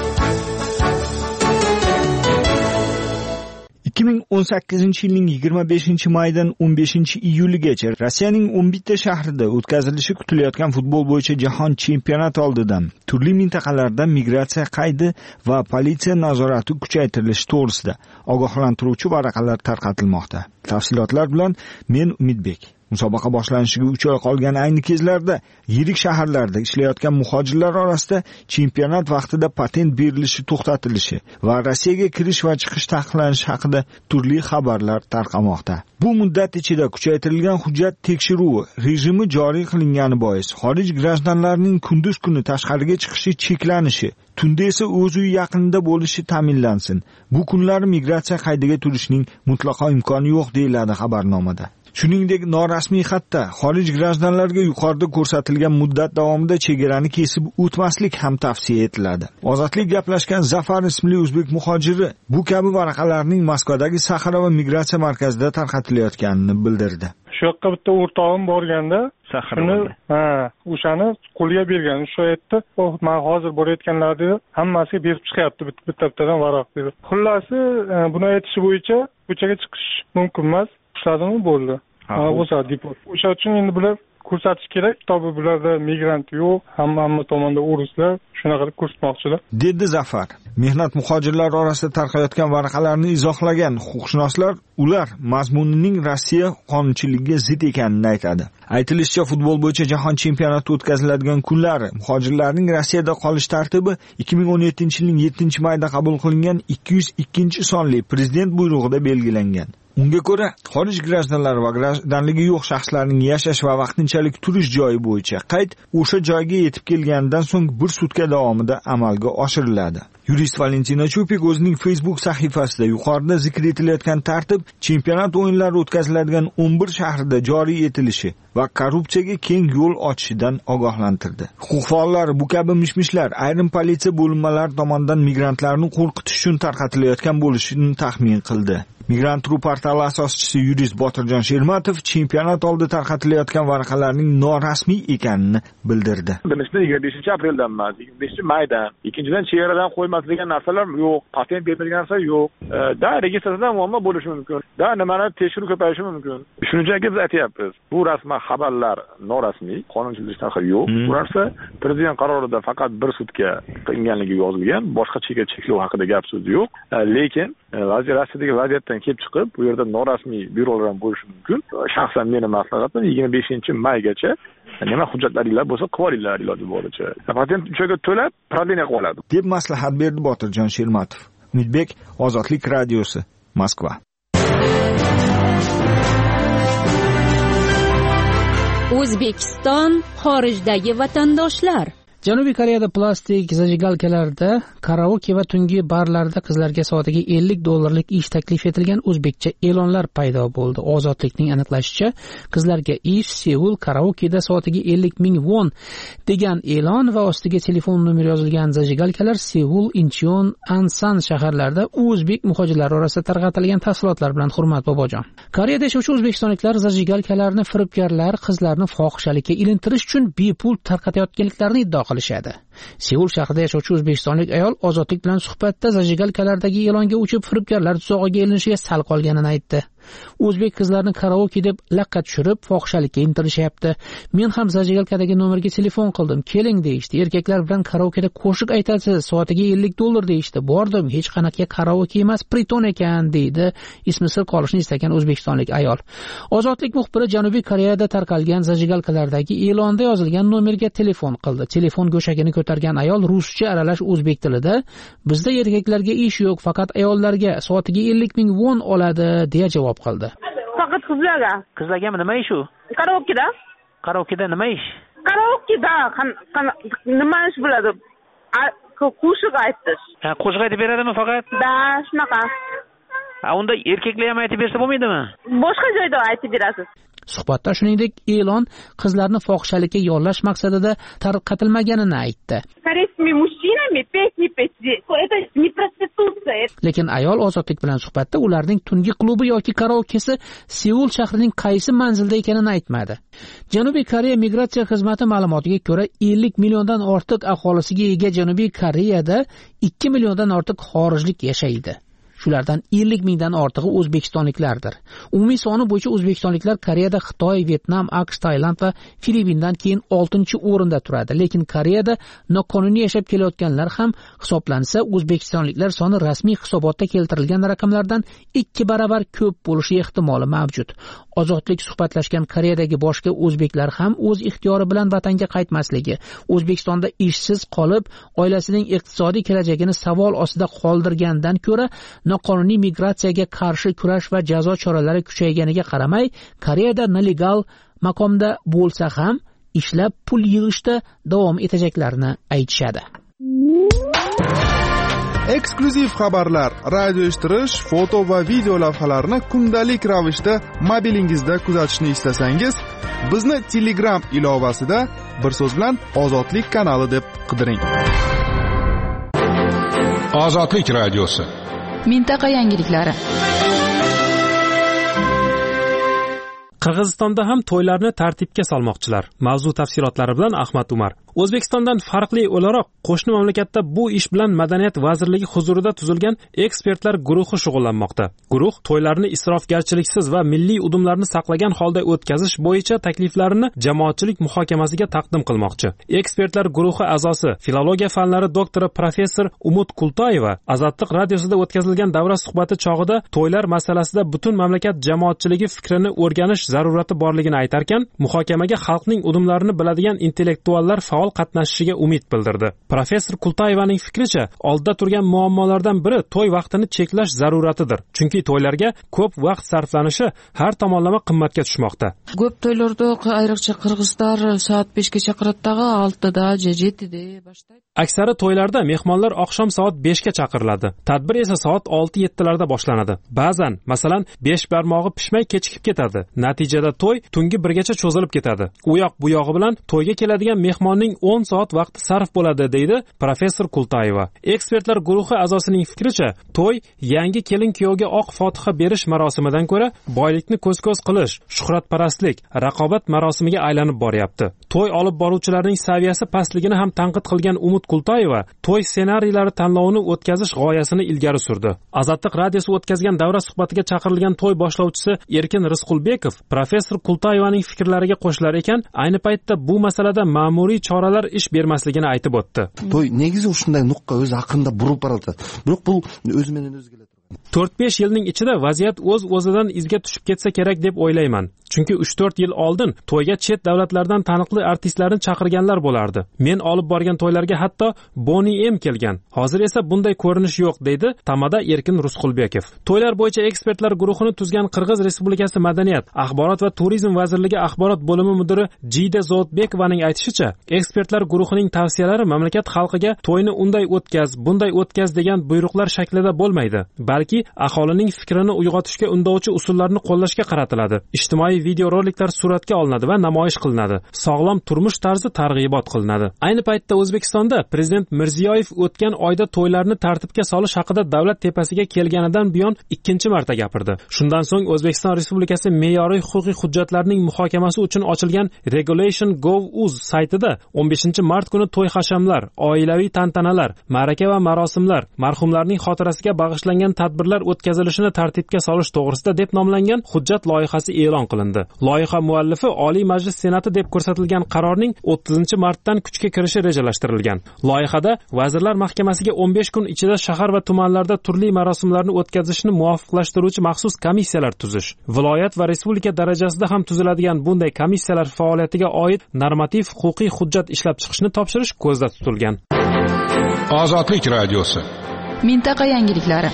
ikki ming o'n sakkizinchi yilning yigirma beshinchi maydan o'n beshinchi iyuligacha Rossiyaning o'n bitta shahrida o'tkazilishi kutilayotgan futbol bo'yicha jahon chempionati oldidan turli mintaqalarda migratsiya qaydi va politsiya nazorati kuchaytirilishi to'g'risida ogohlantiruvchi varaqalar tarqatilmoqda. Tafsilotlar bilan men Umidbek. Musobaqa boshlanishiga uch oy qolgan ayni kezlarda yirik shaharlarda ishlayotgan muhojirlar orasida chempionat vaqtida patent berilishi to'xtatilishi va Rossiyaga kirish va chiqish taqiqlanishi haqida turli xabarlar tarqamoqda. Bu muddat ichida kuchaytirilgan hujjat tekshiruvi rejimi joriy qilingani bois xorij grajdanlarining kunduz kuni tashqariga chiqishi cheklanishi, tunda esa o'z uyi yaqinida bo'lishi ta'minlansin. Bu kunlar migratsiya qaydiga turishning mutlaqo imkoni yo'q deyiladi xabarnomada. Shuningdek, norasmiy xatda xorij grajdanlariga yuqorida ko'rsatilgan muddat davomida chegarani kesib o'tmaslik ham tavsiya etiladi. Ozodlik gaplashgan Zafar ismli o'zbek muhojiri bu kabi varaqalarning Moskvadagi Saxara va migratsiya markazida tarqatilayotganini bildirdi. Shu yoqqa bitta o'rtog'im borganda, shuni, ha, o'shani qo'lga bergan. Shu aytdi, "Oh, men hozir borayotganlarni hammasiga berib chiqyapti bitta-bittadan varaq" dedi. Xullasi, buni aytishi bo'yicha ko'chaga chiqish mumkin emas. Ishladimi bo'ldi. O'sha deport. O'sha uchun endi bular ko'rsatish kerak. Tobi bularda migrant yo'q, hamma hamma tomonda o'ruslar, shunaqa qilib ko'rsatmoqchilar. Dedi Zafar. Mehnat muhojirlar orasida tarqayotgan varaqalarni izohlagan huquqshunoslar ular mazmunining Rossiya qonunchiligiga zid ekanini aytadi. Aytilishicha, futbol bo'yicha jahon chempionati o'tkaziladigan kunlari muhojirlarning Rossiyada qolish tartibi ikki ming o'n yettinchi yilning yettinchi mayida qabul qilingan ikki yuz ikkinchi sonli prezident buyrug'ida belgilangan. Unga ko'ra, xorij grajdanlari va grajdanligi yo'q shaxslarning yashash va vaqtinchalik turish joyi bo'yicha qayd o'sha joyga yetib kelganidan so'ng bir sutka davomida amalga oshiriladi. Yurist Valentina Chupik o'zining Facebook sahifasida yuqorida zikr etilayotgan tartib chempionat o'yinlari o'tkaziladigan o'n bir shahrida joriy etilishi va korrupsiyaga keng yo'l ochishidan ogohlantirdi. Huquq faollari bu kabi mishmishlar ayrim politsiya bo'linmalari tomonidan migrantlarni qo'rqitish uchun tarqatilayotgan bo'lishini taxmin qildi. Migrant.ru portali asoschisi yurist Botirjon Shermatov chempionat oldi tarqatilayotgan varaqalarning norasmiy ekanini bildirdi. Birinchidan yigirma beshinchi apreldan emas, yigirma beshinchi maydan, ikkinchidan chegaradan qo'ymas degan narsalar yo'q, patent berilgan narsa yo'q. Da registratsiyadan muammo bo'lishi mumkin. da nimalar tekshiruv ko'payishi mumkin. Shuning uchun biz aytyapmiz, bu rasman xabarlar norasmiy, qonunchilikdan xil yo'q. Bu narsa prezident qarorida faqat bir sutka qilinganligi yozilgan, boshqa chekka cheklov haqida gap so'z yo'q. Lekin vaziyat Rossiyadagi vaziyatdan kelib chiqib, bu yerda norasmiy byurolar ham bo'lishi mumkin. Shaxsan meni maslahatim yigirma beshinchi maygacha nima hujjatlaringlar bo'lsa qilib olinglar iloji boricha. Patent uchun to'lab, proдление qilib oladi deb maslahat berdi Botirjon Shermatov. Umidbek, Ozodlik radiosi, Moskva. O'zbekiston xorijdagi vatandoshlar. Janubiy Koreyada plastik zajigalkalarda, karaoke va tungi barlarda qizlarga soatiga ellik dollarlik ish taklif etilgan o'zbekcha e'lonlar paydo bo'ldi. Ozodlikning aniqlashicha, qizlarga ish Seul karaokeda soatiga ellik ming won degan e'lon va ostiga telefon nomeri yozilgan zajigalkalar Seul, Incheon, Ansan shaharlarida o'zbek muhojirlari orasida tarqatilgan tafsilotlar bilan Hurmat Bobojon. Koreyada yashovchi o'zbekistonliklar zajigalkalarni firibgarlar qizlarni fohishalikka ilintirish uchun bepul tarqatayotganliklarini iddao qilishadi. Seul shahrida yashovchi o'zbekistonlik ayol Ozodlik bilan suhbatda zajigalkalardagi e'longa uchib firibgarlar tuzog'iga ilinishiga sal qolganini aytdi. O'zbek qizlarni karaoke deb laqqa tushirib fohishalikka intilishyapti. Men ham zajigalkadagi nomerga telefon qildim, keling deyishdi. Erkaklar bilan karaokeda qo'shiq aytasiz, soatiga ellik dollar deyishdi. Bordim, hech qanaqa karaoke emas, priton ekan deydi ismi sir qolishni istagan o'zbekistonlik ayol. Ozodlik muxbiri Janubiy Koreyada tarqalgan zajigalkalardagi e'londa yozilgan nomerga telefon qildi. Telefon go'shagini ko'targan ayol ruscha aralash o'zbek tilida bizda erkaklarga ish yo'q, faqat ayollarga soatiga ellik ming won oladi deya javob qildi. Faqat qizlarga. Qizlarga nima ish u? Karaokeda. Karaokeda nima ish? Karaokeda nima ish bo'ladi? Qo'shiq aytish. Ha, qo'shiq aytib beradimi faqat? Da, shunaqa. Ha, unda erkaklar ham aytib bersa bo'lmaydimi? Boshqa joyda aytib berasiz. Suhbatda shuningdek e'lon qizlarni fohishalikka yollash maqsadida tarqatilmaganini aytdi. Lekin ayol Ozodlik bilan suhbatda ularning tungi klubi yoki karaokesi Seul shahrining qaysi manzilda ekanini aytmadi. Janubiy Koreya migratsiya xizmati ma'lumotiga ko'ra ellik milliondan ortiq aholisiga ega Janubiy Koreyada ikki milliondan ortiq xorijlik yashaydi. Shulardan ellik mingdan ortig'i o'zbekistonliklardir. Umumiy soni bo'yicha o'zbekistonliklar Koreyada Xitoy, Vietnam, AQSh, Tailand va Filippindan keyin oltinchi o'rinda turadi. Lekin Koreyada noqonuniy yashab kelayotganlar ham hisoblansa, o'zbekistonliklar soni rasmiy hisobotda keltirilgan raqamlardan ikki baravar ko'p bo'lishi ehtimoli mavjud. Ozodlik suhbatlashgan Koreyadagi boshqa o'zbeklar ham o'z ixtiyori bilan vatanga qaytmasligi, O'zbekistonda ishsiz qolib, oilasining iqtisodiy kelajagini savol ostida qoldirgandan ko'ra noqonuniy migratsiyaga qarshi kurash va jazo choralari kuchayganiga qaramay, Koreyada nelegal maqomda bo'lsa ham ishlab pul yig'ishda davom etajaklarini aytishadi. Eksklyuziv xabarlar, radio eshittirish, foto va video lavhalarni kundalik ravishda mobilingizda kuzatishni istasangiz, bizni Telegram ilovasida bir so'z bilan Ozodlik kanali deb qidiring. Ozodlik radiosi. Mintaqa yangiliklari. Qirg'izistonda ham to'ylarni tartibga solmoqchilar. Mavzu tafsilotlari bilan Ahmad Umar. O'zbekistondan farqli o'laroq qo'shni mamlakatda bu ish bilan Madaniyat vazirligi huzurida tuzilgan ekspertlar guruhi shug'ullanmoqda. Guruh to'ylarni isrofgarchiliksiz va milliy udumlarni saqlagan holda o'tkazish bo'yicha takliflarini jamoatchilik muhokamasiga taqdim qilmoqchi. Ekspertlar guruhi a'zosi, filologiya fanlari doktori professor Umut Kultoyeva Azadlik radiosida o'tkazilgan davra suhbati chog'ida to'ylar masalasida butun mamlakat jamoatchiligi fikrini o'rganish zarurati borligini aytarkan, muhokamaga xalqning udumlarini biladigan intellektuallar faol qatnashishiga umid bildirdi. Professor Kultoyevaning fikricha, oldida turgan muammolardan biri to'y vaqtini cheklash zaruratidir. Chunki to'ylarga ko'p vaqt sarflanishi har tomonlama qimmatga tushmoqda. Ko'p to'ylarda, ayniqsa qirg'izlar soat beshga chaqiradidagi, oltida, yettida boshlaydi. Aksari to'ylarda mehmonlar oqshom soat beshga chaqiriladi. Tadbir esa soat olti yettilarda boshlanadi. Ba'zan, masalan, besh barmog'i pishmay kechikib ketadi. Natijada to'y tungi birgacha cho'zilib ketadi. U yoq bu yog'i bilan to'yga keladigan mehmonning o'n soat vaqti sarf bo'ladi, deydi professor Kultayeva. Ekspertlar guruhi a'zosining fikricha, to'y yangi kelin kuyovga oq fotiha berish marosimidan ko'ra boylikni ko'z-ko'z qilish, shuhratparastlik, raqobat marosimiga aylanib boryapti. To'y olib boruvchilarning saviyasi pastligini ham tanqid qilgan Umut Kultayeva to'y ssenariylari tanlovini o'tkazish g'oyasini ilgari surdi. Azadlik radiosi o'tkazgan davra suhbatiga chaqirilgan to'y boshlovchisi Erkin Rizqulbekov professor Kultayevaning fikrlariga qo'shilar ekan, ayni paytda bu masalada ma'muriy choralar ish bermasligini aytib o'tdi. To'y negizi shunday nuqqa o'z haqida burib boradi. Biroq bu o'z menen o'zga to'rt besh yilning ichida vaziyat o'z-o'zidan izga tushib ketsa kerak deb o'ylayman. Chunki uch to'rt yil oldin to'yga chet davlatlardan taniqli artistlarni chaqirganlar bo'lardi. Men olib borgan to'ylarga hatto Bonnie M kelgan. Hozir esa bunday ko'rinish yo'q, deydi Tamada Erkin Rusqulbekov. To'ylar bo'yicha ekspertlar guruhini tuzgan Qirg'iz Respublikasi Madaniyat, axborot va turizm vazirligi axborot bo'limi mudiri Jida Zootbekovaning aytishicha, ekspertlar guruhining tavsiyalari mamlakat xalqiga to'yni unday o'tkaz, bunday o'tkaz degan buyruqlar shaklida bo'lmaydi, balki aholining fikrini uyg'otishga undovchi usullarni qo'llashga qaratiladi. Ijtimoiy videoroliklar suratga olinadi va namoyish qilinadi. Sog'lom turmush tarzi targ'ibot qilinadi. Ayni paytda O'zbekistonda prezident Mirziyoyev o'tgan oyda to'ylarni tartibga solish haqida davlat tepasiga kelganidan buyon ikkinchi marta gapirdi. Shundan so'ng O'zbekiston Respublikasi me'yoriy huquqiy hujjatlarning muhokamasi uchun ochilgan regulation dot gov dot uz saytida o'n beshinchi mart kuni to'y hashamlar, oilaviy tantanalar, ma'raka va marosimlar, marhumlarning xotirasiga bag'ishlangan tadbirlar o'tkazilishini tartibga solish to'g'risida deb nomlangan hujjat loyihasi e'lon qilindi. Loyiha muallifi Oliy Majlis Senati deb ko'rsatilgan qarorning o'ttizinchi martdan kuchga kirishi rejalashtirilgan. Loyihada Vazirlar Mahkamasiga o'n besh kun ichida shahar va tumanlarda turli marosimlarni o'tkazishni muvofiqlashtiruvchi maxsus komissiyalar tuzish, viloyat va respublika darajasida ham tuziladigan bunday komissiyalar faoliyatiga oid normativ huquqiy hujjat ishlab chiqishni topshirish ko'zda tutilgan. Ozodlik radiosi. Mintaqa yangiliklari.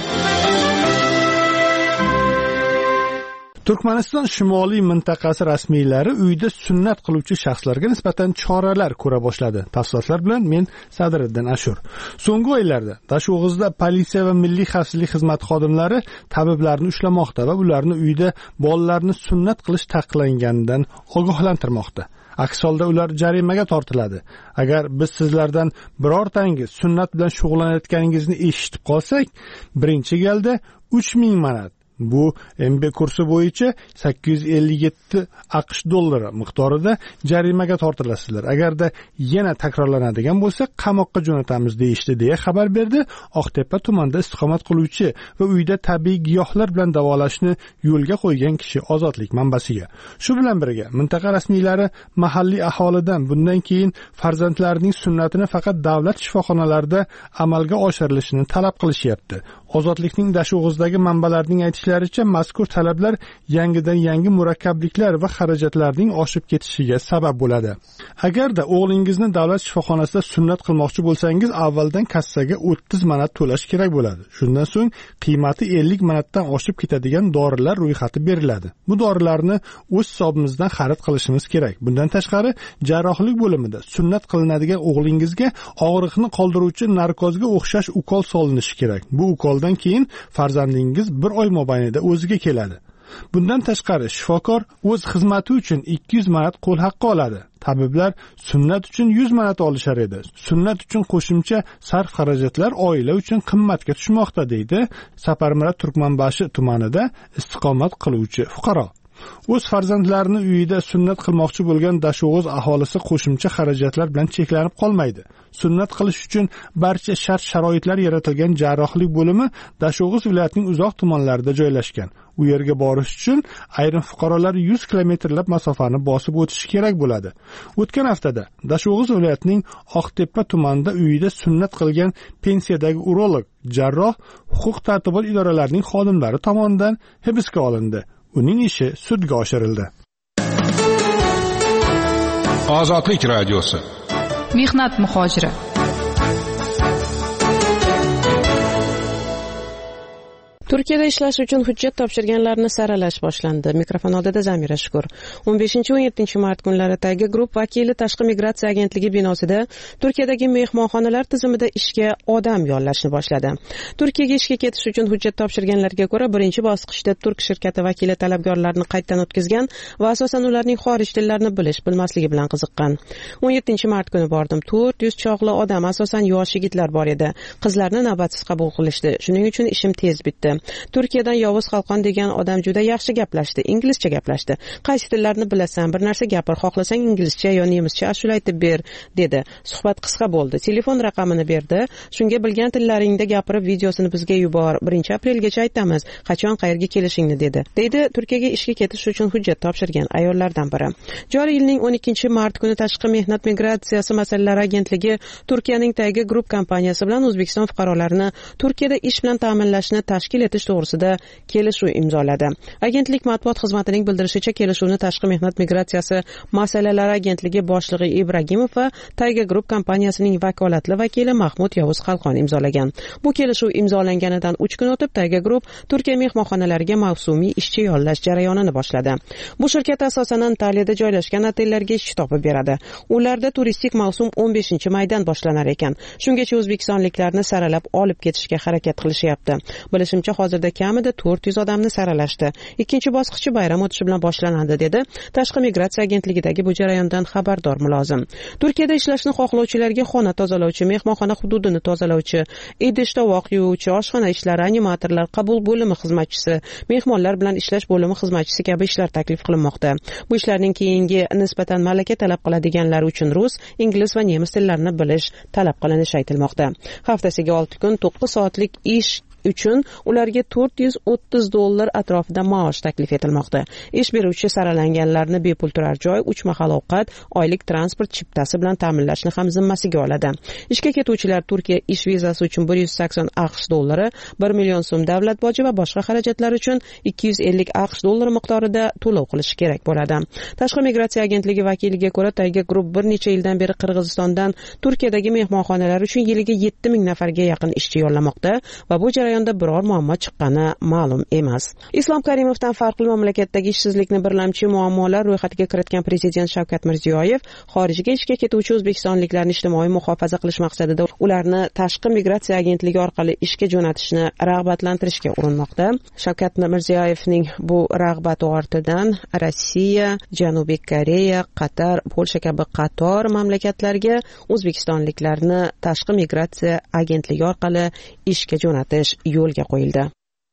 Turkmaniston shimoliy mintaqasi rasmiylari uyda sunnat qiluvchi shaxslarga nisbatan choralar ko'ra boshladi. Tafsilotlar bilan men Sadriddin Ashur. So'nggi oylarda Dashog'izda politsiya va milliy xavfsizlik xizmati xodimlari tabiblarni ushlamoqda va ularni uyda bolalarni sunnat qilish taqiqlanganidan ogohlantirmoqda. Aks holda ular jarimaga tortiladi. Agar biz sizlardan birortangiz sunnat bilan shug'ullanayotganingizni eshitib qolsak, birinchi galda uch ming manat, bu M B kursi bo'yicha sakkiz yuz ellik yetti AQSh dollari miqdorida jarimaga tortilasizlar. Agarda yana takrorlanadigan bo'lsa, qamoqqa jo'natamiz deyishdi, deya xabar berdi Oqtepa tumanida istiqomat qiluvchi va uyda tabiiy giyohlar bilan davolashni yo'lga qo'ygan kishi Ozodlik manbasiga. Shu bilan birga mintaqa rasmiylari mahalliy aholidan bundan keyin farzandlarining sunnatini faqat davlat shifoxonalarida amalga oshirilishini talab qilishyapti. Ozodlikning Dashog'izdagi manbalarning aytishlaricha, mazkur talablar yangidan yangi murakkabliklar va xarajatlarning oshib ketishiga sabab bo'ladi. Agarda o'g'lingizni davlat shifoxonasida sunnat qilmoqchi bo'lsangiz, avvaldan kassaga o'ttiz manat to'lash kerak bo'ladi. Shundan so'ng qiymati ellik manatdan oshib ketadigan dorilar ro'yxati beriladi. Bu dorilarni o'z hisobimizdan xarid qilishimiz kerak. Bundan tashqari, jarrohlik bo'limida sunnat qilinadigan o'g'lingizga og'riqni qoldiruvchi narkozga o'xshash ukol solinishi kerak. Bu ukoldan keyin farzandingiz bir oy mobaynida o'ziga keladi. Bundan tashqari, shifokor o'z xizmati uchun ikki yuz manat qo'l haqqi oladi. Tabiblar sunnat uchun yuz manat olishar edi. Sunnat uchun qo'shimcha sarf xarajatlar oila uchun qimmatga tushmoqda, deydi Saparmira Turkmanbashi tumanida istiqomat qiluvchi fuqaro. O'z farzandlarini uyida sunnat qilmoqchi bo'lgan Dashog'iz aholisi qo'shimcha xarajatlar bilan cheklanib qolmaydi. Sunnat qilish uchun barcha shart-sharoitlar yaratilgan jarrohlik bo'limi Dashog'iz viloyatining uzoq tumanlarida joylashgan. U yerga borish uchun ayrim fuqarolar yuz kilometrlab masofani bosib o'tishi kerak bo'ladi. O'tgan haftada Dashog'iz viloyatining Oqtepa tumanida uyida sunnat qilgan pensiyadagi urolog, jarroh huquq tartibot idoralarining xodimlari tomonidan hibsga olindi. Uning ishi sudga oshirildi. Ozodlik radiosi. Mehnat muhojiri. Turkiyada ishlash uchun hujjat topshirganlarni saralash boshlandi. Mikrofon oldida Zamira Shukur. o'n beshinchi o'n yettinchi mart kunlari Tayga Group vakili Tashqi migratsiya agentligi binosida Turkiyadagi mehmonxonalar tizimida ishga odam yollashni boshladi. Turkiyaga ishga ketish uchun hujjat topshirganlarga ko'ra, birinchi bosqichda Turk shirkati vakili talabgorlarni qaytadan o'tkazgan va asosan ularning xorij tillarini bilish, bilmasligi bilan qiziqqan. o'n yettinchi mart kuni bordim. to'rt yuz chog'li odam, asosan yosh yigitlar bor edi. Qizlarni navbatsiz qabul qilishdi. Shuning uchun ishim tez bitdi. Turkiyadan Yovuz Xalqon degan odam juda yaxshi gaplashdi, inglizcha gaplashdi. Qaysi tillarni bilasan, bir narsa gapir, xohlasang inglizcha yo nemischa ashula aytib ber, dedi. Suhbat qisqa bo'ldi. Telefon raqamini berdi. Shunga bilgan tillaringda gapirib videosini bizga yubor. birinchi aprelgacha aytamiz, qachon qayerga kelishingni dedi. Deydi Turkiyaga ishga ketish uchun hujjat topshirgan ayollardan biri. Joriy yilning o'n ikkinchi mart kuni Tashqi mehnat migratsiyasi masalalari agentligi Turkiyaning Tayga Group kompaniyasi bilan O'zbekiston fuqarolarini Turkiyada ish bilan ta'minlashni tashkil etish to'g'risida kelishuv imzoladi. Agentlik matbuot xizmatining bildirishicha, kelishuvni Tashqi mehnat migratsiyasi masalalari agentligi boshlig'i Ibragimov va Tayga Group kompaniyasining vakolatli vakili Mahmud Yovuz Xalqon imzolagan. Bu kelishuv imzolanganidan uch kun o'tib Tayga Group Turkiya mehmonxonalariga mavsumiy ishchi yollash jarayonini boshladi. Bu shirkat asosan Antaliyada joylashgan otellarga ishchi topib beradi. Ularda turistik mavsum o'n beshinchi maydan boshlanar ekan. Shungacha o'zbekistonliklarni saralab olib ketishga harakat qilishyapti. Bilishimcha, hozirda kamida to'rt yuz odamni saralashdi. Ikkinchi bosqichi bayram o'tishi bilan boshlanadi, dedi Tashqi migratsiya agentligidagi bu jarayondan xabardor mulozim. Turkiyada ishlashni xohlovchilarga xona tozalovchi, mehmonxona hududini tozalovchi, idish tovoq yuvuvchi, oshxona ishlari, animatorlar, qabul bo'limi xizmatchisi, mehmonlar bilan ishlash bo'limi xizmatchisi kabi ishlar taklif qilinmoqda. Bu ishlarning keyingi nisbatan malaka talab qiladiganlar uchun rus, ingliz va nemis tillarini bilish talab qilinishi aytilmoqda. Haftasiga olti kun to'qqiz soatlik ish uchun ularga to'rt yuz o'ttiz dollar atrofida maosh taklif etilmoqda. Ish beruvchi saralanganlarni bepul turar joy, uch mahal ovqat, oylik transport chiptasi bilan ta'minlashni ham zimmasiga oladi. Ishga ketuvchilar Turkiya ish vizasi uchun bir yuz sakson aqsh dollari, bir million so'm davlat boji va boshqa xarajatlar uchun ikki yuz ellik aqsh dollari miqdorida to'lov qilish kerak bo'ladi. Tashqi migratsiya agentligi vakiliga ko'ra, Tayga Group bir necha yildan beri Qirg'izistondan Turkiyadagi mehmonxonalar uchun yiliga yetti ming nafarga yaqin ishchi yollamoqda va bu jarayonda biror muammo chiqqani ma'lum emas. Islom Karimovdan farqli mamlakatdagi ishsizlikni birlamchi muammolar ro'yxatiga kiritgan prezident Shavkat Mirziyoyev xorijga ishga ketuvchi o'zbekistonliklarni ijtimoiy muhofaza qilish maqsadida ularni Tashqi migratsiya agentligi orqali ishga jo'natishni rag'batlantirishga urinmoqda. Shavkat Mirziyoyevning bu rag'bati ortidan Rossiya, Janubiy Koreya, Qatar, Polsha kabi qator mamlakatlarga o'zbekistonliklarni Tashqi migratsiya agentligi orqali ishga jo'natish yo'lga qo'yildi.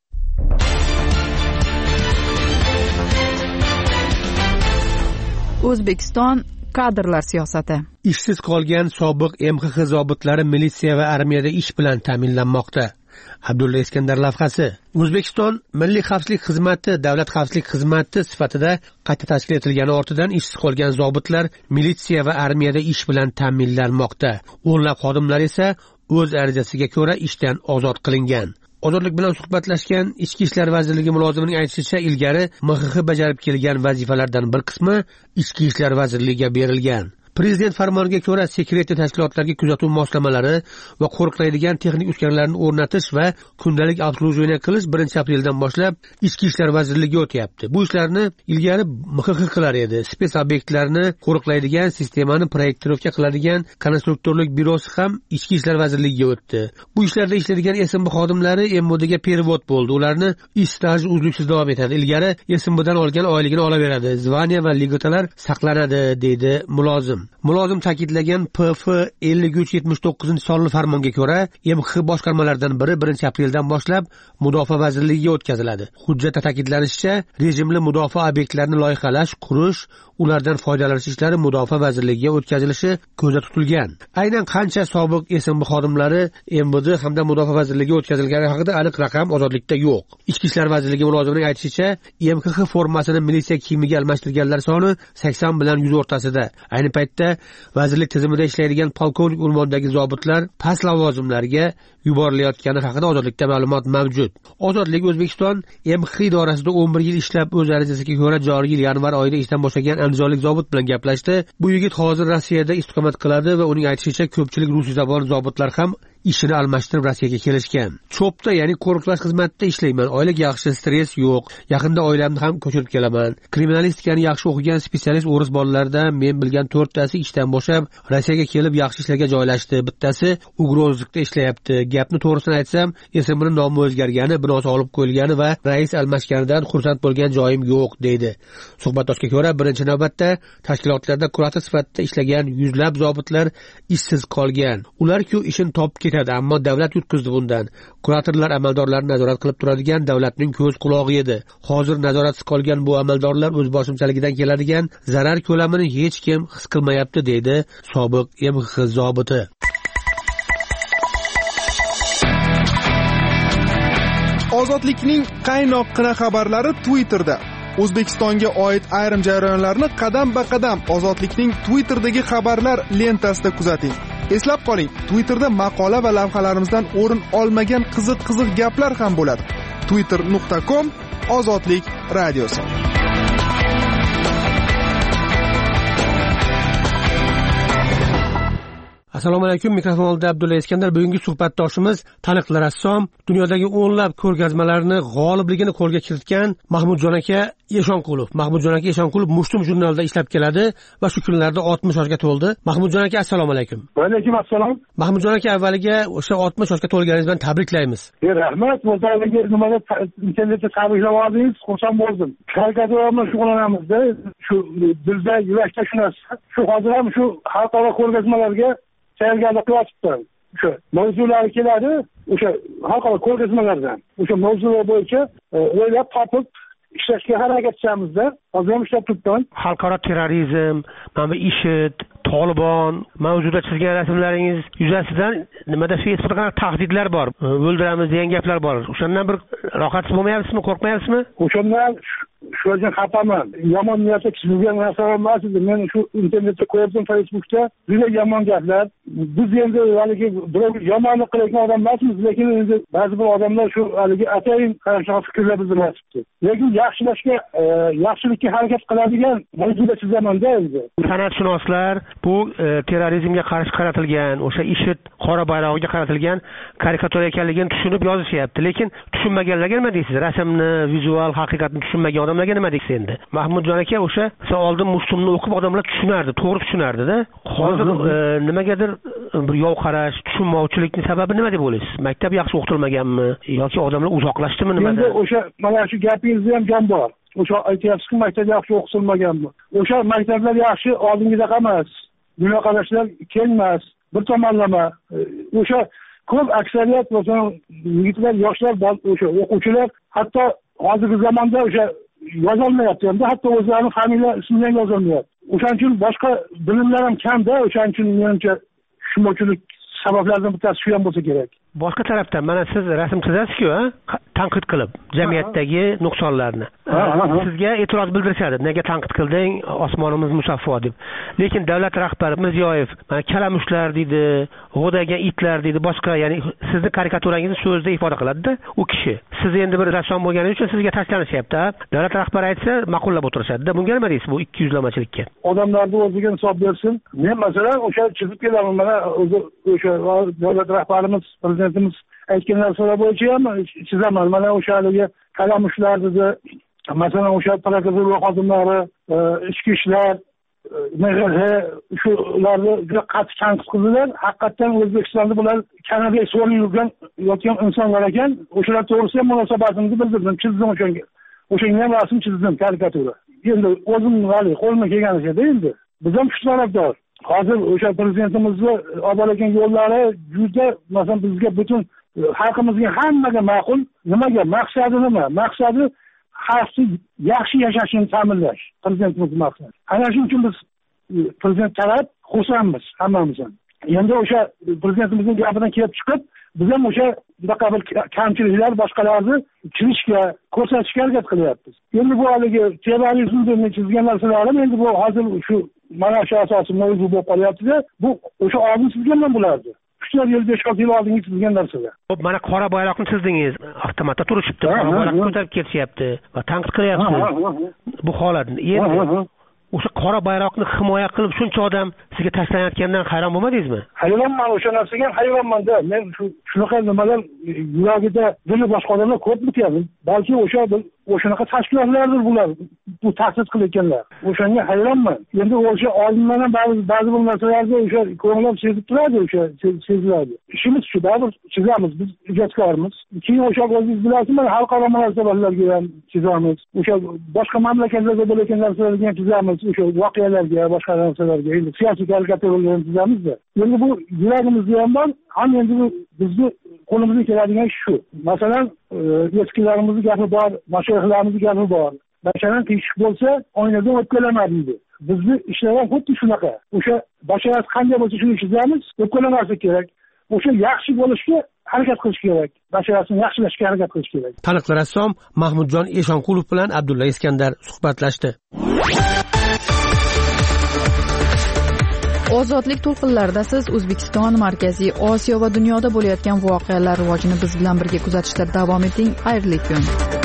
O'zbekiston kadrlar siyosati. Ishsiz qolgan sobiq M X X zobitlari militsiya va armiyada ish bilan ta'minlanmoqda. Abdulla Iskandar lavhasi. O'zbekiston Milliy xavfsizlik xizmati davlat xavfsizlik xizmati sifatida qayta tashkil etilgani ortidan ishsiz qolgan zobitlar militsiya va armiyada ish bilan ta'minlanmoqda. O'nlab xodimlar esa o'z arizasiga ko'ra ishdan ozod qilingan. Ozodlik bilan suhbatlashgan Ichki ishlar vazirligi mulozimining aytishicha, ilgari M X X bajarib kelgan vazifalardan bir qismi Ichki ishlar vazirligiga berilgan. Prezident farmoniga ko'ra sekretli tashkilotlarga kuzatuv moslamalari va qo'riqlaydigan texnik uskunalarni o'rnatish va kundalik obslujiya qilish birinchi apreldan boshlab Ichki ishlar vazirligiga o'tyapti. Bu ishlarni ilgari M X X qilar edi. Spes obyektlarni qo'riqlaydigan sistemani proyektirovka qiladigan konstruktorlik byurosi ham Ichki ishlar vazirligiga o'tdi. Bu ishlarda ishlaydigan S M B xodimlari M O D'ga perevod bo'ldi. Ularni ish staji uzluksiz davom etadi. Ilgari S M B'dan olgan oyligini olaveradi. Zvaniya va ligotalar saqlanadi, deydi mulozim. Mulozim ta'kidlagan P F ellik uch yetmish to'qqizinchi sonli farmonga ko'ra, M X X boshqarmalaridan biri birinchi apreldan boshlab Mudofaa vazirligiga o'tkaziladi. Hujjatda ta'kidlanishicha, rejimli mudofaa obyektlarini loyihalash, qurish, ulardan foydalanish ishlari Mudofaa vazirligiga o'tkazilishi ko'zda tutilgan. Aynan qancha sobiq S M B xodimlari M B D hamda Mudofaa vazirligiga o'tkazilgani haqida aniq raqam ozodlikda yo'q. Ichki ishlar vazirligi mulozimining aytishicha, M X X formasini militsiya kiyimiga almashtirganlar soni sakson bilan yuz o'rtasida. Ayni paytda vazirlik tizimida ishlaydigan polkovnik unvonidagi zobitlar past lavozimlarga yuborilayotgani haqida ozodlikda ma'lumot mavjud. Ozodlik O'zbekiston M X X idorasida o'n bir yil ishlab o'z arizasiga ko'ra joriy yil yanvar oyida ishdan boshlagan andijonlik zobit bilan gaplashdi. Bu yigit hozir Rossiyada istiqomat qiladi va uning aytishicha, ko'pchilik rus zabon zobitlar ham ishini almashtirib Rossiyaga kelishgan. Cho'pda, ya'ni qo'riqlash xizmatida ishlayman. Oylik yaxshi, stress yo'q. Yaqinda oilamni ham ko'chirib kelaman. Kriminalistikani yaxshi o'qigan specialist o'ris bolalardan men bilgan to'rttasi ishdan bo'shab Rossiyaga kelib yaxshi ishlarga joylashdi. Bittasi Ugrozlikda ishlayapti. Gapni to'g'risini aytsam, esimning nomi o'zgargani, binosi olib qo'yilgani va rais almashganidan xursand bo'lgan joyim yo'q, deydi. Suhbatdoshga ko'ra, birinchi navbatda tashkilotlarda kurator sifatida ishlagan yuzlab zobitlar ishsiz qolgan. Ular-ku ishini topib ketadi, ammo davlat yutkizdi bundan. Kuratorlar amaldorlarni nazorat qilib turadigan davlatning ko'z qulog'i edi. Hozir nazoratsiz qolgan bu amaldorlar o'z boshimchaligidan keladigan zarar ko'lamini hech kim his qilmayapti, deydi sobiq M X X zobiti. Ozodlikning qaynoqqina xabarlari Twitterda. O'zbekistonga oid ayrim jarayonlarni qadam-ba-qadam Ozodlikning Twitterdagi xabarlar lentasida kuzating. Eslab qoling, Twitterda maqola va lavhalarimizdan o'rin olmagan qiziq-qiziq gaplar ham bo'ladi. twitter nuqta com Ozodlik radiosi. Assalomu alaykum. Mikrofon oldida Abdulla Iskandar. Bugungi suhbatdoshimiz taniqli rassom, dunyodagi o'nlab ko'rgazmalarni g'olibligini qo'lga kiritgan Mahmudjon aka Eshonqulov. Mahmudjon aka Eshonqulov Mushtum jurnalida ishlab keladi va shu kunlarda oltmish yoshga to'ldi. Mahmudjon aka, assalomu alaykum. Va alaykum assalom. Mahmudjon aka, avvaliga o'sha oltmish yoshga to'lganingiz bilan tabriklaymiz. Rahmat. O'rtadagi nimada internetda tabriklab oldingiz, xursand bo'ldim. Karikatura bilan shug'ullanamizda, shu dilda, yurakda shu narsa. Shu hozir ham shu xalqaro ko'rgazmalarga tayyorgarlik qilyapti. O'sha mavzular keladi, o'sha xalqaro ko'rgazmalardan. O'sha mavzular bo'yicha o'ylab topib ishlashga harakat qilamizda. Hozir ham ishlab turibman. Xalqaro terrorizm, mana IShID, Tolibon mavzuda chizgan rasmlaringiz yuzasidan nimada Facebookda qanaqa tahdidlar bor, o'ldiramiz degan gaplar bor. O'shandan bir rohatsiz bo'lmayapsizmi, qo'rqmayapsizmi? O'shandan shularga xafaman. Yomon niyatda chizilgan narsalar emas edi. Men shu internetda ko'rdim, Facebookda juda yomon gaplar. Biz endi haligi birov yomonlik qilayotgan odam emasmiz, lekin endi ba'zi bir odamlar shu haligi atayin qarashiga fikrlar bildirmoqchi. Lekin yaxshilashga, yaxshilikka harakat qiladigan mavzuda chizaman-da endi. San'atshunoslar bu e, terrorizmga qarshi qaratilgan, o'sha IShID qora bayrog'iga qaratilgan karikatura ekanligini tushunib yozishyapti, lekin tushunmaganlarga nima deysiz? Rasmni, vizual haqiqatni tushunmagan odamlarga nima deysiz endi? Mahmudjon aka o'sha oldin Mushtumni o'qib odamlar tushunardi, to'g'ri tushunardi-da. Hozir e, nimagadir bir yov qarash, tushunmovchilikning sababi nima deb o'ylaysiz? Maktab yaxshi o'qitilmaganmi yoki odamlar uzoqlashdimi nimada? Endi o'sha mana shu gapingizda ham jon bor. O'sha aytyapsizki, maktab yaxshi o'qitilmaganmi? O'sha maktablar yaxshi oldingidaqa emas. Dunyoqarashlar keng emas, bir tomonlama. O'sha ko'p aksariyat masalan yigitlar, yoshlar, o'sha o'quvchilar hatto hozirgi zamonda o'sha yozolmayapti hamda hatto o'zlarining familiya ismini ham yozolmayapti. O'shaning uchun boshqa bilimlar ham kamda, o'shaning uchun menimcha tushunmovchilik sabablardan bittasi shu ham bo'lsa kerak. Boshqa tarafdan mana siz rasm chizasiz-ku, tanqid qilib jamiyatdagi nuqsonlarni. Sizga e'tiroz bildirishadi. Nega tanqid qilding? Osmonimiz musaffo deb. Lekin davlat rahbari Mirziyoyev mana kalamushlar deydi, g'o'dagan itlar deydi, boshqa, ya'ni sizni karikaturangizni so'zda ifoda qiladi-da u kishi. Siz endi bir rassom bo'lganingiz uchun sizga tashlanishyapti. Davlat rahbari aytsa, ma'qullab o'tirishadi-da. Bunga nima deysiz bu ikki yuzlamachilikka? Odamlarni o'ziga hisob bersin. Men masalan o'sha chizib kelaman, mana o'zi o'sha davlat rahbarimiz prezidentimiz aytgan narsalar bo'yicha ham chizaman. Mana o'sha haligi kalamushlar dedi, masalan o'sha prokuratura xodimlari, ichki ishlar, M G H shularni juda qattiq tanqid qildilar. Haqiqatan O'zbekistonda bular kanaga so'rib yurgan yotgan insonlar ekan. O'shalar to'g'risida ham munosabatimni bildirdim, chizdim o'shanga. O'shanga ham rasm chizdim, karikatura. Endi o'zim hali qo'limga kelganicha endi. Biz ham shu tarafdor. Hozir o'sha prezidentimizni olib borgan yo'llari juda, masalan, bizga butun xalqimizga hammaga ma'qul. Nimaga? Maqsadi nima? Maqsadi xalqni yaxshi yashashini ta'minlash. Prezidentimiz maqsadi. Ana shuning uchun biz prezident taraf xursandmiz hammamiz ham. Endi o'sha prezidentimizning gapidan kelib chiqib, biz ham o'sha bunaqa bir kamchiliklar boshqalarni chizishga, ko'rsatishga harakat qilyapmiz. Endi bu haligi terrorizmni chizgan narsalarim endi bu hozir shu mana shu asosiy mavzu bo'lib qolyapti-da, bu o'sha oldin chizganman bularni. uch yil, besh olti yil oldin chizgan narsalar. Xo'p, mana qora bayroqni chizdingiz. Avtomatda turishibdi, qora bayroqni ko'tarib ketishyapti va tanqid qilyapsiz bu holatni. Endi o'sha qora bayroqni himoya qilib shuncha odam sizga tashlanayotgandan hayron bo'lmadingizmi? Hayronman, o'sha narsaga ham hayronman-da. Men shu shunaqa nimalar yuragida dili boshqa odamlar ko'pmikan? Balki o'sha o'shanaqa tashkilotlardir bular, bu ta'sis qilayotganlar. O'shanga hayronman. Endi o'sha oldindan ham ba'zi ba'zi bir narsalarga o'sha ko'nglim sezib turadi, o'sha seziladi. Ishimiz shu, baribir chizamiz, biz ijodkormiz. Keyin o'sha o'zingiz bilasiz, mana xalqaro munosabatlarga ham chizamiz. O'sha boshqa mamlakatlarda bo'layotgan narsalarga ham chizamiz, o'sha voqealarga, boshqa narsalarga, endi siyosiy karikaturalarga ham chizamiz-da. Endi bu yuragimizda ham bor, ham endi bizni qo'limizga keladigan shu. Masalan, eskilarimizning gapi bor, mashoyixlarimizning gapi bor. Basharan qiyshiq bo'lsa, oynadan o'pkalama deydi. Bizni ishlar ham xuddi shunaqa. O'sha basharasi qanday bo'lsa shuni chizamiz, o'pkalamaslik kerak. O'sha yaxshi bo'lishga harakat qilish kerak. Basharasini yaxshilashga harakat qilish kerak. Taniqli rassom Mahmudjon Eshonqulov bilan Abdulla Iskandar suhbatlashdi. Ozodlik to'lqinlarida siz O'zbekiston, Markaziy Osiyo va dunyoda bo'layotgan voqealar rivojini biz bilan birga kuzatishda davom eting. Xayrli kun.